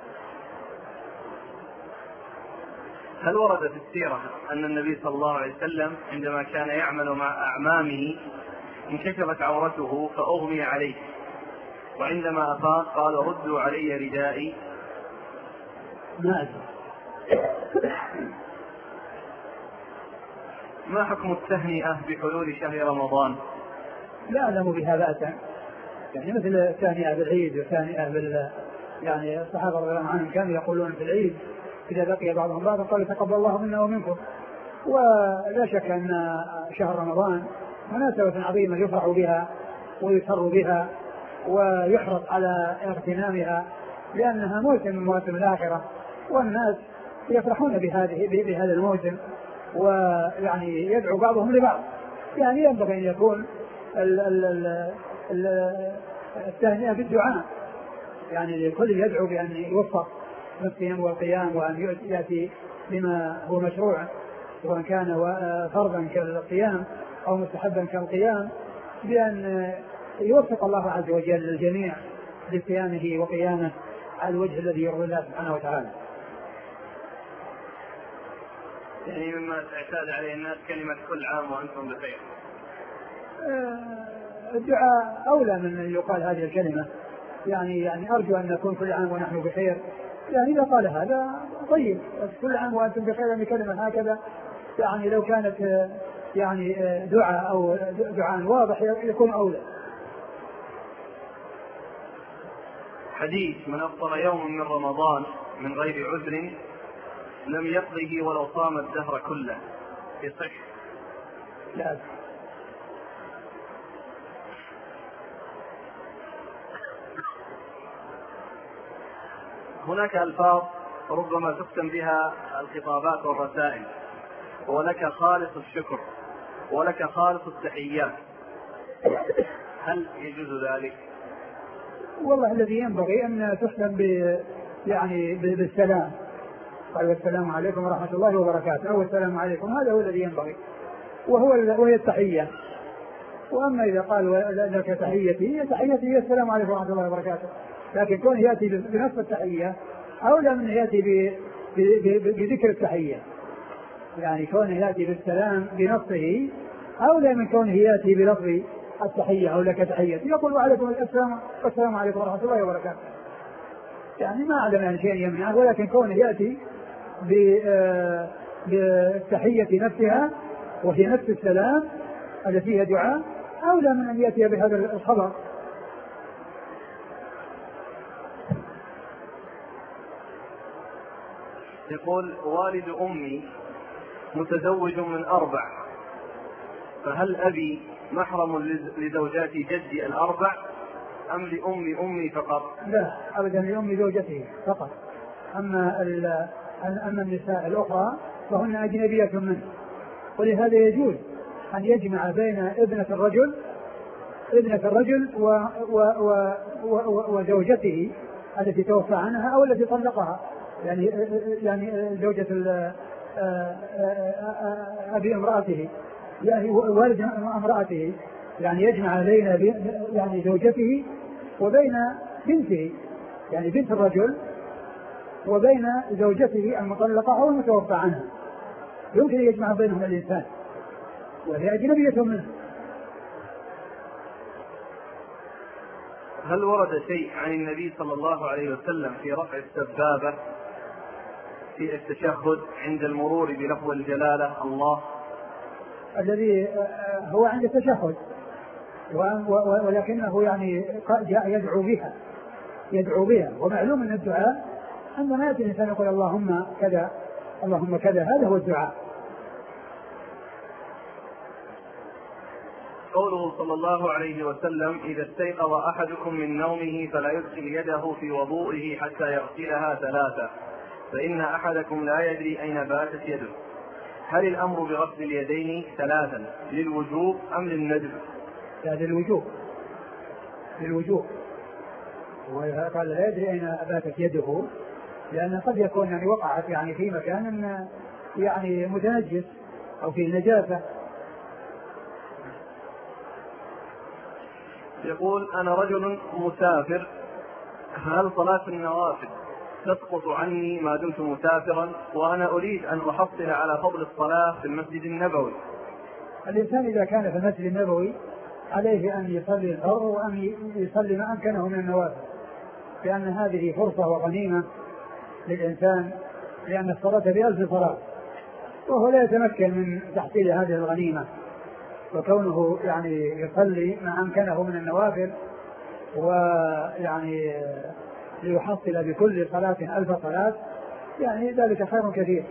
هل ورد في السيرة أن النبي صلى الله عليه وسلم عندما كان يعمل مع أعمامه انكشفت عورته فأغمي عليه، وعندما أفاق قال: ردوا علي ردائي؟ نعم. ما حكم التهنئة بحلول شهر رمضان؟ لا أعلم بها بأسا، يعني مثل التهنئة بالعيد والتهنئة بال يعني الصحابة رضي الله عنهم كانوا يقولون في العيد إذا بقي بعضهم بعضا قالوا تقبل الله منا ومنكم. ولا شك أن شهر رمضان مناسبة عظيمة يفرح بها ويسر بها ويحرص على اغتنامها، لأنها موسم من مواسم الآخرة، والناس يفرحون بهذه بهذا الموسم، ويعني يدعو بعضهم لبعض. يعني ينبغي أن يكون التهنئة بالدعاء، يعني الكل يدعو بأن يوفق في الصيام والقيام وأن يأتي بما هو مشروع، سواء كان فرضا كالقيام أو مستحبا كالقيام، بأن يوفق الله عز وجل الجميع لصيامه وقيامه على الوجه الذي يرضي الله سبحانه وتعالى. يعني مما اعتاد عليه الناس كلمة كل عام وأنتم بخير. الدعاء أولى من أن يقال هذه الكلمة، يعني يعني أرجو أن نكون كل عام ونحن بخير. يعني إذا قال هذا طيب، كل عام وأنتم بخير يعني كلمة هكذا، يعني لو كانت يعني دعاء أو دعاء واضح يكون أولى. حديث: من أفطر يوم من رمضان من غير عذر لم يقضه ولو صام الدهر كله، يصح؟ لا. هناك ألفاظ ربما تختم بها الخطابات والرسائل، ولك خالص الشكر ولك خالص التحيات، هل يجوز ذلك؟ والله الذي ينبغي أن تختم ب يعني بالسلام، قال السلام عليكم ورحمة الله وبركاته أو السلام عليكم، هذا هو الذي ينبغي، وهو وهي التحية. وأما إذا قال لك تحيتي تحيتي السلام عليكم ورحمة الله وبركاته، لكن كون يأتي بنص التحية أولى من يأتي بذكر التحية، يعني كونه يأتي بالسلام بنصه أولى من كونه يأتي بلفظ التحية أو لك تحيتي يقول وعليكم السلام والسلام عليكم ورحمة الله وبركاته، يعني ما أعلم عن شيء يمنعه، ولكن كونه يأتي بالتحية نفسها وهي نفس السلام التي فيها دعاء أولى من أن يأتي بهذا الخبر. يقول والد أمي متزوج من أربع، فهل أبي محرم لزوجات جدي الأربع أم لأم أمي فقط؟ لا أبدا، لأم زوجته فقط، أما, أما النساء الأخرى فهن أجنبية منه، ولهذا يجوز أن يجمع بين ابنة الرجل ابنة الرجل و و و و وزوجته التي توفى عنها أو التي طلقها، يعني يعني زوجة أبي امرأته، يعني والد امرأته، يعني يجمع بين يعني زوجته وبين بنته، يعني بنت الرجل وبين زوجته المطلقة أو المتوفى عنها، يمكن يجمع بينهم الإنسان وهي أجنبية منه. هل ورد شيء عن النبي صلى الله عليه وسلم في رفع السبابة في التشهد عند المرور بلفظ الجلالة الله؟ الذي هو عند التشهد، ولكنه يعني جاء يدعو بها يدعو بها ومعلوم من الدعاء عندما يأتي الإنسان يقول اللهم كذا اللهم كذا، هذا هو الدعاء. قوله صلى الله عليه وسلم إذا استيقظ أحدكم من نومه فلا يدخل يده في وضوئه حتى يغسلها ثلاثة فإن أحدكم لا يدري أين باتت يده، هل الأمر بغسل اليدين ثلاثا للوجوب أم للندب؟ لا للوجوب للوجوب وقال لا يدري أين باتت يده لأن قد يكون يعني وقعت يعني في مكان يعني متنجس أو في نجاسة. يقول أنا رجل مسافر، هل صلاة النوافل تسقط عني ما دمت مسافرا وأنا أريد أن أحصل على فضل الصلاة في المسجد النبوي؟ الإنسان إذا كان في المسجد النبوي عليه أن يصلي الفرض وأن يصلي ما أمكنه من النوافل، لأن هذه فرصة وغنيمة للإنسان، لأن الصلاة بألف صلاة وهو لا يتمكن من تحصيل هذه الغنيمة، وكونه يعني يصلي ما أمكنه من النوافل ويعني ليحصل بكل صلاة ألف صلاة يعني ذلك خير كثير.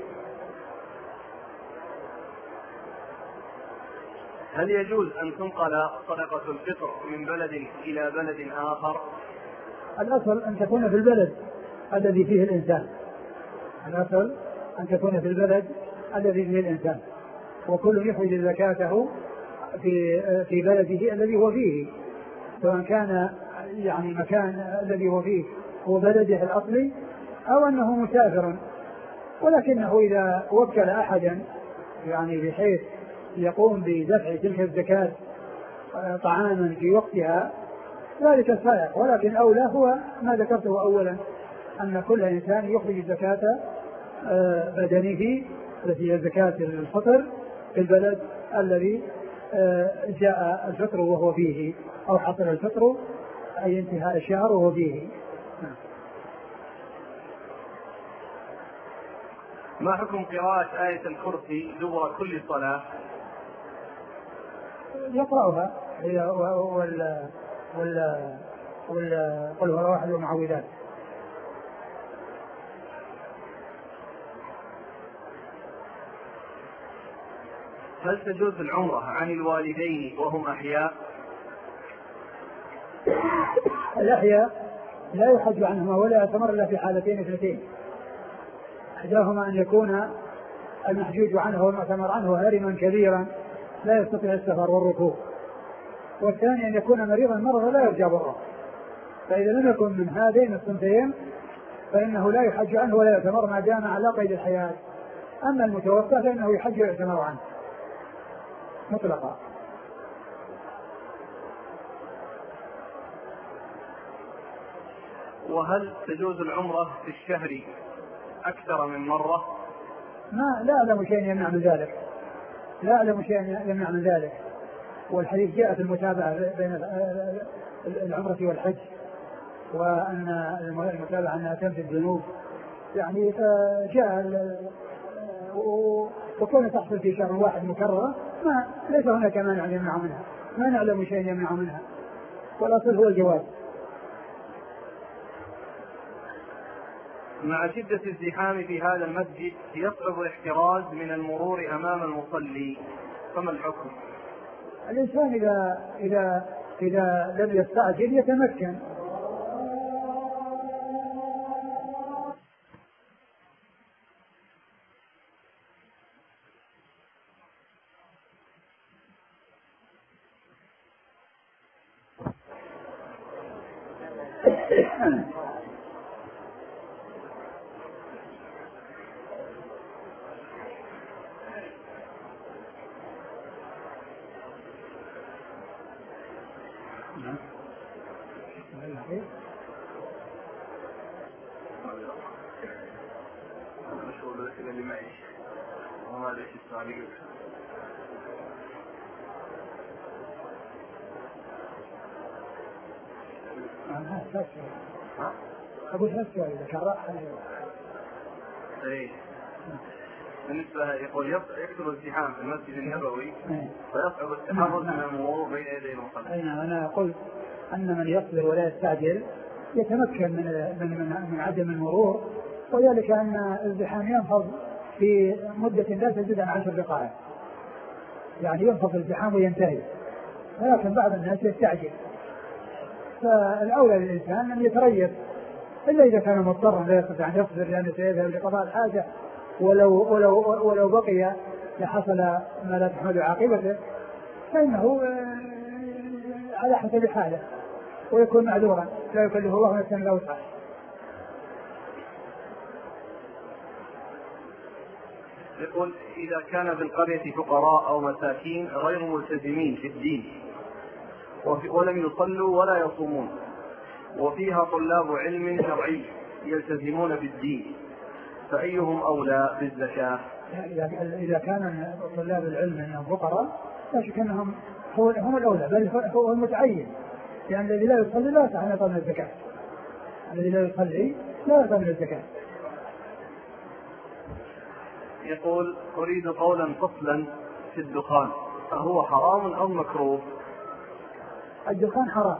هل يجوز أن تنقل صدقة الفطر من بلد إلى بلد آخر؟ الأصل أن تكون في البلد الذي فيه الإنسان، الأصل أن تكون في البلد الذي فيه الإنسان، وكل يخرج زكاته في في بلده الذي هو فيه، سواء كان يعني مكان الذي هو فيه هو بلده الأصلي أو أنه مسافر، ولكنه إذا وكل أحدا يعني بحيث يقوم بدفع تلك الزكاة طعاما في وقتها ذلك سائق، ولكن أولى هو ما ذكرته أولا أن كل إنسان يخرج زكاة بدنه التي هي زكاة الفطر في البلد الذي جاء الفطر وهو فيه أو حصل الفطر أي انتهاء الشهر وهو فيه. ما حكم قراءة آية الكرسي دبر كل صلاة؟ يقرأها ولا ولا ولا قل هو واحد ومعوذات. هل تجوز العمرة عن الوالدين وهم أحياء؟ الأحياء لا يحج عنهما ولا يعتمر إلا في حالتين اثنتين، إحداهما أن يكون المحجوج عنه والمعتمر عنه هارما كبيرا لا يستطيع السفر والركوب، والثاني أن يكون مريضا مرضا لا يرجى بره، فإذا لم يكن من هذين الصنفين فإنه لا يحج عنه ولا يعتمر ما دام على قيد الحياة. أما المتوفى فإنه يحج ويعتمر عنه مطلقا. وهل تجوز العمرة في الشهر أكثر من مرة؟ ما لا أعلم شيء يمنع من ذلك، لا أعلم شيء يمنع من ذلك. والحديث جاء في المتابعة بين العمرة والحج، وأن المتابعة أنها تنفي الذنوب، يعني جاء وكون تحصل في شهر واحد مكررة ما ليس هناك مانع يمنع منها، ما نعلم شيء يمنع منها، والأصل هو الجواز. مع شدة الزحام في هذا المسجد يصعب الاحتراز من المرور أمام المصلي، فما الحكم؟ الإنسان إذا إذا إذا لم يستعجل يتمكن. أقول هذا السؤال إذا كان راح إيه. بالنسبة يقول يكثر الازدحام في المسجد النبوي ويصعب التحرز من المرور بين يدي المصلي. أنا أقول أن من يصبر ولا يستعجل يتمكن من من من, من عدم المرور، وذلك أن الازدحام ينفض في مدة لا تزيد عن عشر دقائق، يعني ينفض الازدحام وينتهي، ولكن بعض الناس يستعجل. فالأولى للإنسان أن يتريث، إلا إذا كان مضطرا لا يستطيع أن يصبر لأنه سيذهب لقضاء الحاجة، ولو ولو ولو بقي لحصل ما لا تحمل عاقبته فإنه على حسب حاله ويكون معذورا، لا يكلف الله نفسا إلا وسعها. يقول إذا كان في القرية فقراء أو مساكين غير ملتزمين في الدين ولم يصلوا ولا يصومون، وفيها طلاب علم شرعي يلتزمون بالدين، فأيهم أولى بالزكاة؟ إذا كان طلاب العلم أنهم فقراء لا شك أنهم هم الأولى، بل هو المتعين، لأن يعني الذي لا يصلي لا يصح أن يعطى من الزكاة، الذي لا يصلي لا يعطى من الزكاة. يقول أريد قولا فصلا في الدخان، فهو حرام أو مكروه؟ الدخان حرام،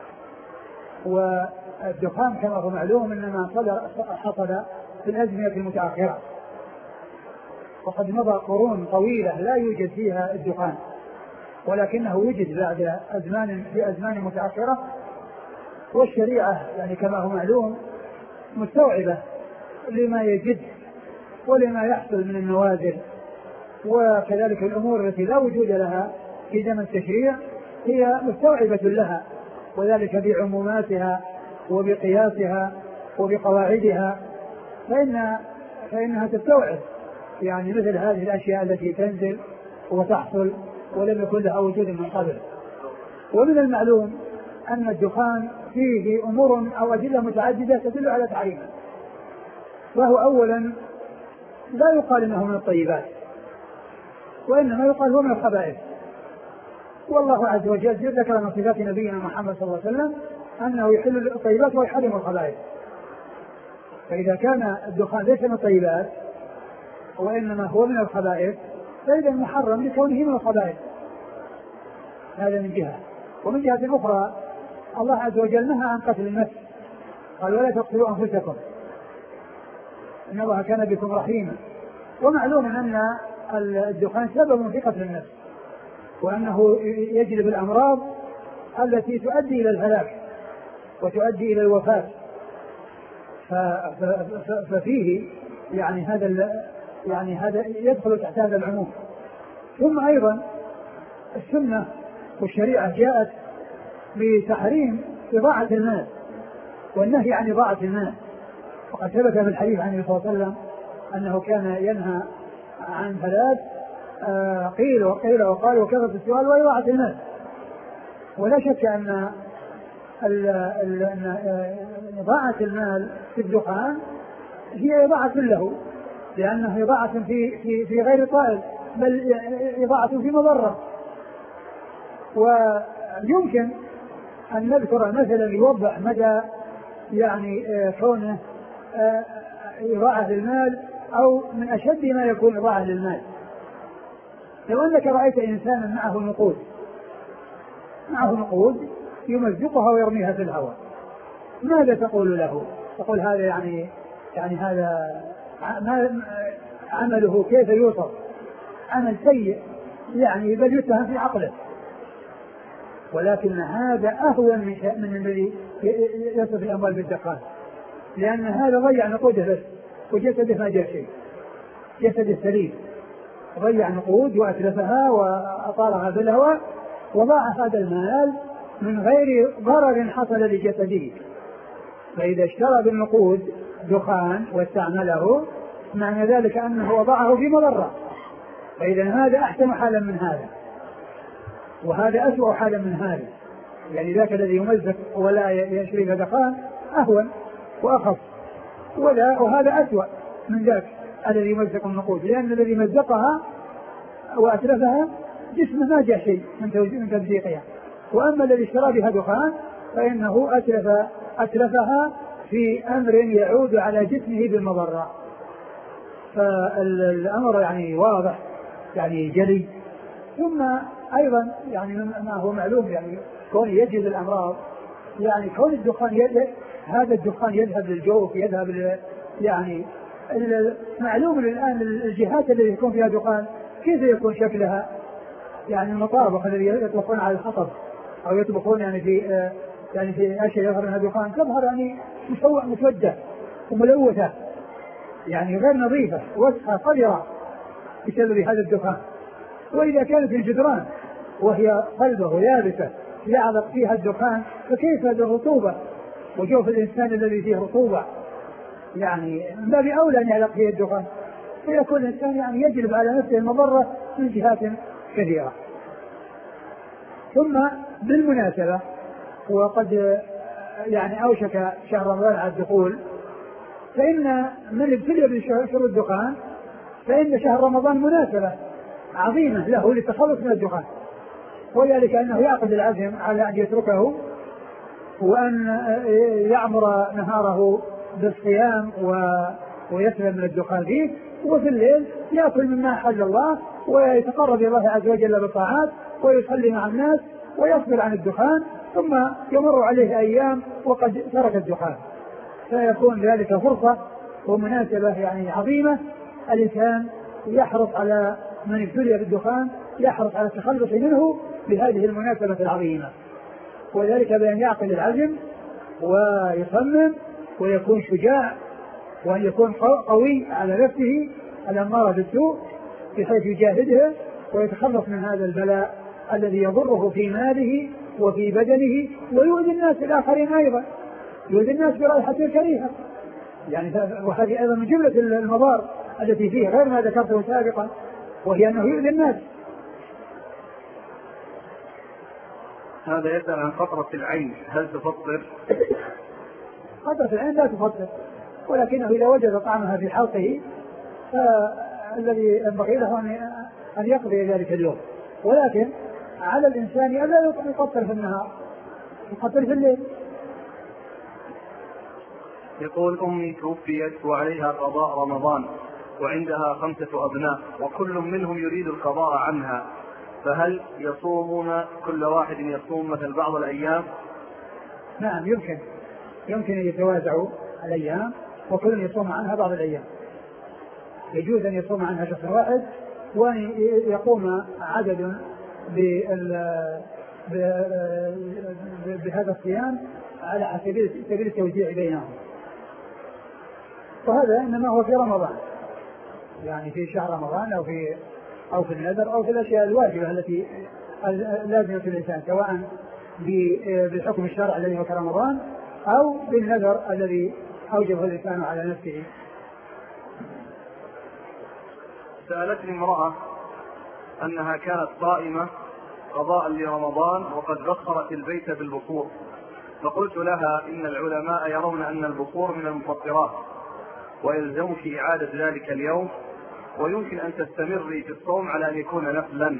والدخان كما هو معلوم إنما حصل في الأزمنة المتأخرة، وقد مضى قرون طويلة لا يوجد فيها الدخان، ولكنه وجد بعد أزمان في أزمان متأخرة، والشريعة يعني كما هو معلوم مستوعبة لما يجد ولما يحصل من النوازل، وكذلك الأمور التي لا وجود لها في زمن التشريع هي مستوعبة لها، وذلك بعموماتها وبقياسها وبقواعدها، فإن فإنها تستوعب يعني مثل هذه الأشياء التي تنزل وتحصل ولم يكن لها وجود من قبل. ومن المعلوم أن الدخان فيه أمور أو أدلة متعددة تدل على تحريمه، وهو أولا لا يقال إنه من الطيبات، وإنما يقال هو من الخبائث، والله عز وجل ذكر من صفات نبينا محمد صلى الله عليه وسلم أنه يحل الطيبات ويحرم الخبائث، فإذا كان الدخان ليس من الطيبات وإنما هو من الخبائث فإذا محرم لكونه من الخبائث. هذا من جهة. ومن جهة أخرى الله عز وجل نهى عن قتل النفس، قال ولا تقتلوا أنفسكم إن الله كان بكم رحيما، ومعلوم أن الدخان سبب في قتل النفس، وأنه يجلب الأمراض التي تؤدي إلى الهلاك وتؤدي إلى الوفاة، ففيه يعني هذا يعني هذا يدخل تحت هذا العموم. ثم أيضا السنة والشريعة جاءت بتحريم إضاعة المال والنهي عن إضاعة المال، وقد ثبت في الحديث عن النبي صلى الله عليه وسلم أنه كان ينهى عن ثلاث آه قيل وقيل وقال وكثرة السؤال وإضاعة المال. ولا شك أن إضاعة المال في الدخان هي إضاعة له، لأنه إضاعة في في في غير طائل، بل إضاعة في مضرة. ويمكن أن نذكر مثلا يوضح مدى يعني كونه إضاعة للمال أو من أشد ما يكون إضاعة للمال. لو أنك رأيت إنسانا معه نقود معه نقود يمزقها ويرميها في الهواء، ماذا تقول له؟ تقول هذا يعني يعني هذا عمله كيف يوصف؟ عمل سيء يعني، بل يتهم في عقله. ولكن هذا أهون من, من الذي يصرف الأموال بالدخان، لأن هذا ضيع نقوده بس وجسده ما جاء شيء، جسده سليم، ضيع نقود وأتلفها وأطالها في الهواء وضاع هذا المال من غير ضرر حصل لجسده. فإذا اشترى بالنقود دخان واستعمله معنى ذلك أنه وضعه في مضرة، فإذا هذا أحسن حالا من هذا وهذا أسوأ حالا من هذا. يعني ذاك الذي يمزق ولا يشرب دخان أهون وأخف، ولا وهذا أسوأ من ذاك الذي يمزق النقود، لأن الذي مزقها وأتلفها جسمه ما جاء شيء من تمزيقها، وأما الذي اشترى بها دخان فإنه أتلف أتلفها في أمر يعود على جسمه بالمضرة. فالأمر يعني واضح يعني جلي. ثم أيضا يعني ما هو معلوم يعني كون يجد الأمراض، يعني كون الدخان يذهب، هذا الدخان يذهب للجوف، يذهب يعني معلوم الآن الجهات التي يكون فيها دخان كيف يكون شكلها، يعني المطابخ الذي يطبخون على الحطب أو يطبخون يعني في يعني في أشياء يظهر منها دخان تظهر يعني مسودة وملوثة، يعني غير نظيفة وسخة قذرة بسبب هذا الدخان. وإذا كانت الجدران وهي قلبه ويابسة يعلق فيها الدخان فكيف هذه الرطوبة وجوف الإنسان الذي فيه رطوبة، يعني ما بأولى أن يعلق فيه الدخان، فيكون الإنسان يعني يجلب على نفسه المضرة من جهات كثيرة. ثم بالمناسبة وقد يعني أوشك شهر رمضان على الدخول، فإن من ابتلي بشرب الدخان فإن شهر رمضان مناسبة عظيمة له للتخلص من الدخان، وذلك أنه يعقد العزم على أن يتركه وأن يعمر نهاره بالصيام ويسلم من الدخان فيه، وفي الليل يأكل مما أحل الله ويتقرب إلى الله عز وجل بالطاعات ويصلي مع الناس ويصبر عن الدخان، ثم يمر عليه أيام وقد ترك الدخان، فيكون ذلك فرصة ومناسبة يعني عظيمة. الإنسان يحرص على من ابتلي بالدخان يحرص على التخلص منه بهذه المناسبة العظيمة، وذلك بأن يعقل العزم ويصمم ويكون شجاع وأن يكون قوي على نفسه الأمارة بالسوء بحيث يجاهدها ويتخلص من هذا البلاء الذي يضره في ماله وفي بدنه ويؤذي الناس الآخرين أيضا، يؤذي الناس برائحته الكريهة، يعني وهذه أيضا من جملة المضار التي فيه غير ما ذكرته سابقا، وهي أنه يؤذي الناس. هذا يسأل عن قطرة العين هل تفطر؟ قطرة العين لا تفطر، ولكنه إذا وجد طعمها في حلقه فالذي ينبغي له أن يقضي ذلك اليوم، ولكن على الإنسان أن لا يقطر في النهار، يقطر في الليل. يقول أمي توفيت وعليها قضاء رمضان وعندها خمسة أبناء وكل منهم يريد القضاء عنها، فهل يصومون كل واحد يصوم مثل بعض الأيام؟ نعم يمكن يمكن أن يتوازعوا الأيام وكل يصوم عنها بعض الأيام، يجوز أن يصوم عنها شخص واحد وأن يقوم عدد بهذا الصيام على سبيل التوزيع بينهم، وهذا إنما هو في رمضان، يعني في شهر رمضان أو في أو في النذر أو في الأشياء الواجبة التي لازم في الإنسان سواء بالحكم الشرعي الذي هو كرمضان أو بالنذر الذي أوجبه الإنسان على نفسه. سألتني امرأة أنها كانت صائمة قضاء لرمضان وقد بخرت البيت بالبخور، فقلت لها إن العلماء يرون أن البخور من المفطرات ويلزمك إعادة ذلك اليوم، ويمكن أن تستمري في الصوم على أن يكون نفلا.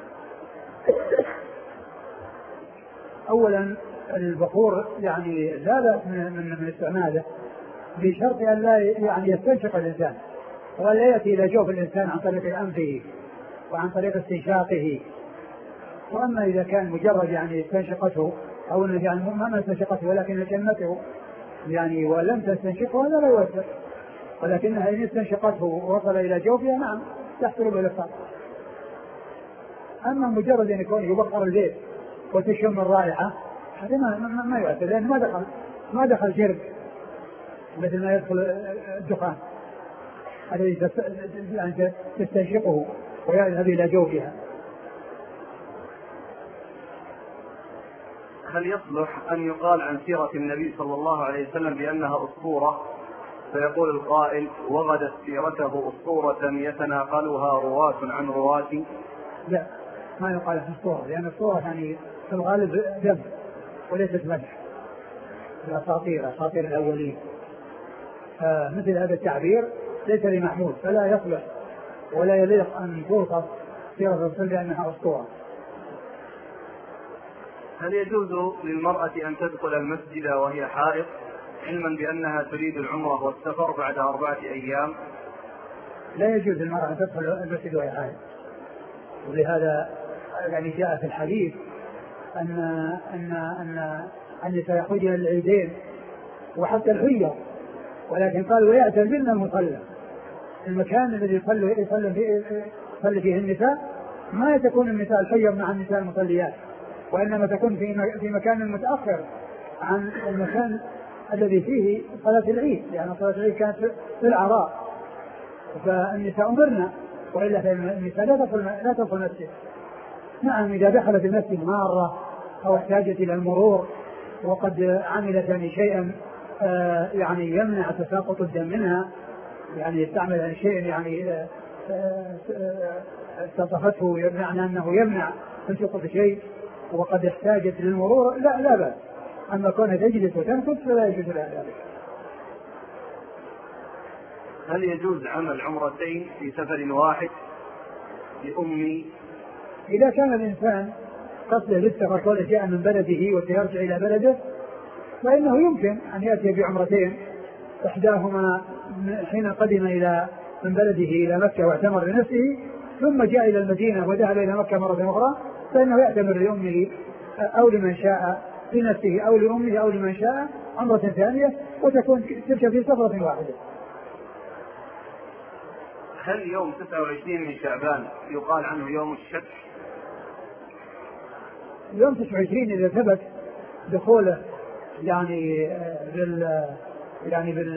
أولا البخور يعني لا بأس من من استعماله بشرط أن لا يعني يستنشق الإنسان ولا يأتي إلى جوف الإنسان عن طريق أنفه وعن طريق استنشاقه. وأما إذا كان مجرد يعني استنشقته أو يعني ما استنشقته ولكن جنته يعني ولم تستنشقه هذا لا يؤثر، ولكنها إن استنشقته ووصل إلى جوفها نعم تحصل بالإفطار. أما مجرد أن يكون يبخر البيت وتشم الرائحة هذا ما, ما, ما يؤثر، لأنه ما دخل ما دخل شرب مثل ما يدخل الدخان الذي يعني تستنشقه ويذهب إلى جوفها. هل يصلح أن يقال عن سيرة النبي صلى الله عليه وسلم بأنها أسطورة، فيقول القائل وغدت سيرته أسطورة يتناقلها رواة عن رواة؟ لا، ما يقال عن أسطورة، لأن الأسطورة يعني في الغالب دم وليست مدح، الأساطير أساطير الأولين. آه مثل هذا التعبير ليس لمحمود، فلا يصلح ولا يليق أن توصف سيرة الرسول بأنها أسطورة. هل يجوز للمرأة أن تدخل المسجد وهي حائض علما بأنها تريد العمرة والسفر بعد أربعة أيام؟ لا يجوز للمرأة أن تدخل المسجد وهي حائض، ولهذا يعني جاء في الحديث أن أن أن النساء يخرجن للعيدين وحتى الحيض، ولكن قال ويعتزلن المصلى. المكان الذي يصلي يصلي فيه, يصلي فيه النساء ما تكون النساء الحيض مع النساء المصليات، وإنما تكون في في مكان متأخر عن المكان الذي فيه صلاة العيد، لأن يعني صلاة العيد كانت في العراء، فالنساء أمرنا، وإلا فالنساء لا تدخل لا تدخل المسجد. نعم إذا دخلت المسجد مرة أو احتاجت إلى المرور وقد عملت يعني شيئا آه يعني يمنع تساقط الدم منها، يعني يستعمل يعني شيء يعني استطفته يمنع أنه يمنع تسقط شيء وقد احتاجت للمرور لا لا بأس. أما كونها تجلس وتنفذ فلا يجوز لها ذلك. هل يجوز عمل عمرتين في سفر واحد لأمي؟ إذا كان الإنسان قصده للسفر كونه جاء من بلده وسيرجع إلى بلده فإنه يمكن أن يأتي بعمرتين، إحداهما حين قدم إلى من بلده إلى مكة واعتمر لنفسه ثم جاء إلى المدينة وذهب إلى مكة مرة أخرى، فإنه يعتمر لأمه أو لمن شاء لنفسه أو لأمه أو لمن شاء عمرة ثانية وتكون تلك في سفرة واحدة. هل يوم تسعة وعشرين من شعبان يقال عنه يوم الشك؟ يوم تسعة وعشرين إذا ثبت دخوله يعني بال يعني بال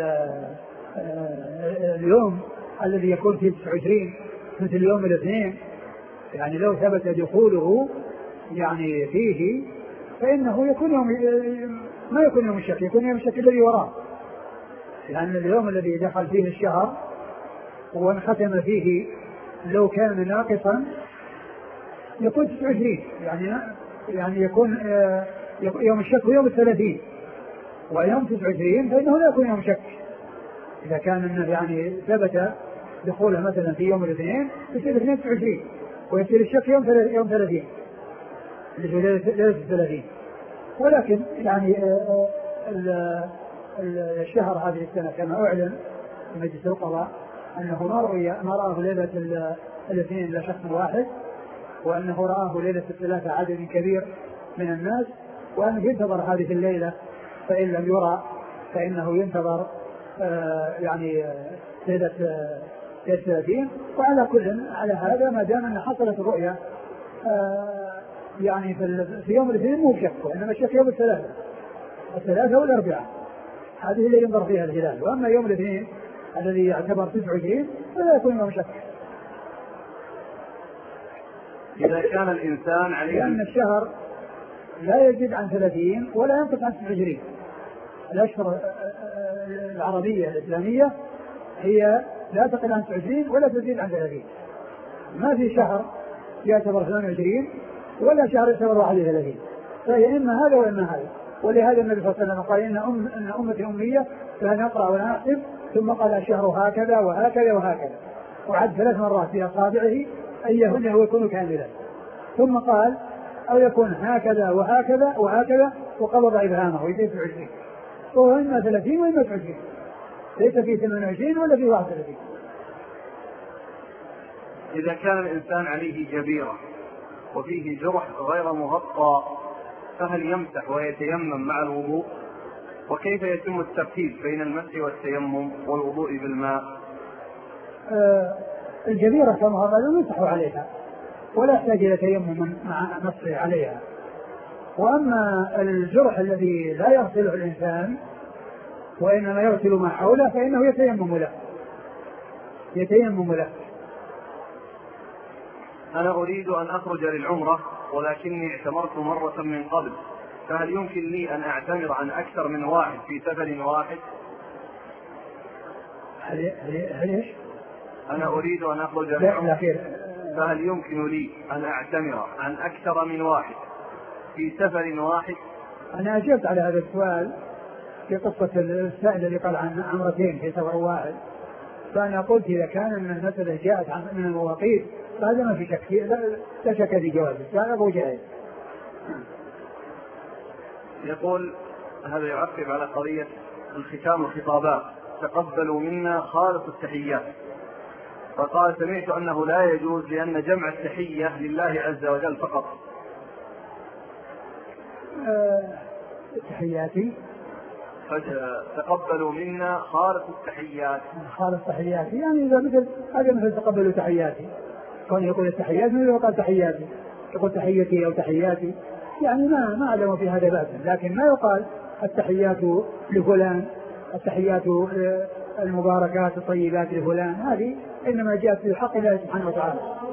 اليوم الذي يكون فيه تسعة وعشرين مثل يوم الاثنين، يعني لو ثبت دخوله يعني فيه فإنه يكون يوم ما يكون يوم الشك، يكون يوم الشك الذي وراه، لأن يعني اليوم الذي دخل فيه الشهر وانختم فيه لو كان ناقصا يكون تسعة وعشرين، يعني يعني يكون يوم الشك ويوم الثلاثين، ويوم تسعة وعشرين فإنه لا يكون يوم شك. إذا كان يعني ثبت دخوله مثلا في يوم الاثنين يصير الاثنين تسعة وعشرين ويصير الشك يوم يوم ثلاثين اللي هو ليلة الثلاثين. ولكن يعني الشهر هذه السنة كما أعلن في مجلس القضاء أنه ما رأى ما رآه ليلة الاثنين إلا شخص واحد، وأنه رآه ليلة الثلاثة عدد كبير من الناس، وأنه ينتظر هذه الليلة، فإن لم يرى فإنه ينتظر آه يعني ليلة الثلاثين. وعلى كل على هذا ما دام أن حصلت الرؤيا آه يعني في يوم الاثنين مو شك، وإنما الشك يوم الثلاثة الثلاثة والأربعاء، هذه اللي ينظر فيها الهلال. وأما يوم الاثنين الذي يعتبر تسعة وعشرين فلا يكون يوم شك، إذا كان الإنسان عليه لأن الشهر لا يزيد عن ثلاثين ولا ينقص عن تسعة وعشرين. الأشهر العربية الإسلامية هي لا تقل عن تسعة وعشرين ولا تزيد عن ثلاثين. ما في شهر يعتبر ثمانية وعشرين ولا شهر يعتبر واحد وثلاثين، فهي إما هذا وإما هذا. ولهذا النبي صلى الله عليه وسلم قال إن, أم إن أمتي أمية فلا نقرأ ولا نكتب، ثم قال الشهر هكذا وهكذا وهكذا، وعد ثلاث مرات في أصابعه أيهن هو يكون كاملا، ثم قال أو يكون هكذا وهكذا وهكذا، وقبض إبهامه يزيد في عشرين، وهو إما ثلاثين وإما في عشرين، ليس في ثمانية وعشرين ولا في واحد وثلاثين. إذا كان الإنسان عليه جبيرة وفيه جرح غير مغطى فهل يمسح ويتيمم مع الوضوء؟ وكيف يتم الترتيب بين المسح والتيمم والوضوء بالماء؟ آه الجبيرة كما قالوا يمسح عليها ولا يحتاج إلى تيمم مع مسح عليها. وأما الجرح الذي لا يغسله الإنسان وإنما يغسل ما حوله فإنه يتيمم له يتيمم له. أنا أريد أن أخرج للعمرة ولكني اعتمرت مرة من قبل، فهل يمكن لي أن أعتمر عن أكثر من واحد في سفر واحد؟ هل هل إيش؟ أنا أريد أن أخرج للعمرة فهل يمكن لي أن أعتمر عن أكثر من واحد في سفر واحد؟ أنا أجبت على هذا السؤال في قصة السائل الذي قال عن عمرتين في سفر واحد، فأنا قلت إذا كان المسألة جاءت من المواقيت فهذا ما في شك، لا شك في جوازه، كان أبو جهل. يقول هذا يعقب على قضية الختام الخطابات، تقبلوا منا خالص التحيات، فقال سمعت أنه لا يجوز لأن جمع التحية لله عز وجل فقط. أه تحياتي تقبلوا منا خالص التحيات، خالص تحياتي يعني إذا مثل هذا مثل تقبلوا تحياتي، كون يقول التحيات مثل يقول تحياتي، يقول تحيتي أو تحياتي، يعني ما ما أعلم في هذا بأسا، لكن ما يقال التحيات لفلان، التحيات المباركات الطيبات لفلان، هذه إنما جاءت في حق الله سبحانه وتعالى.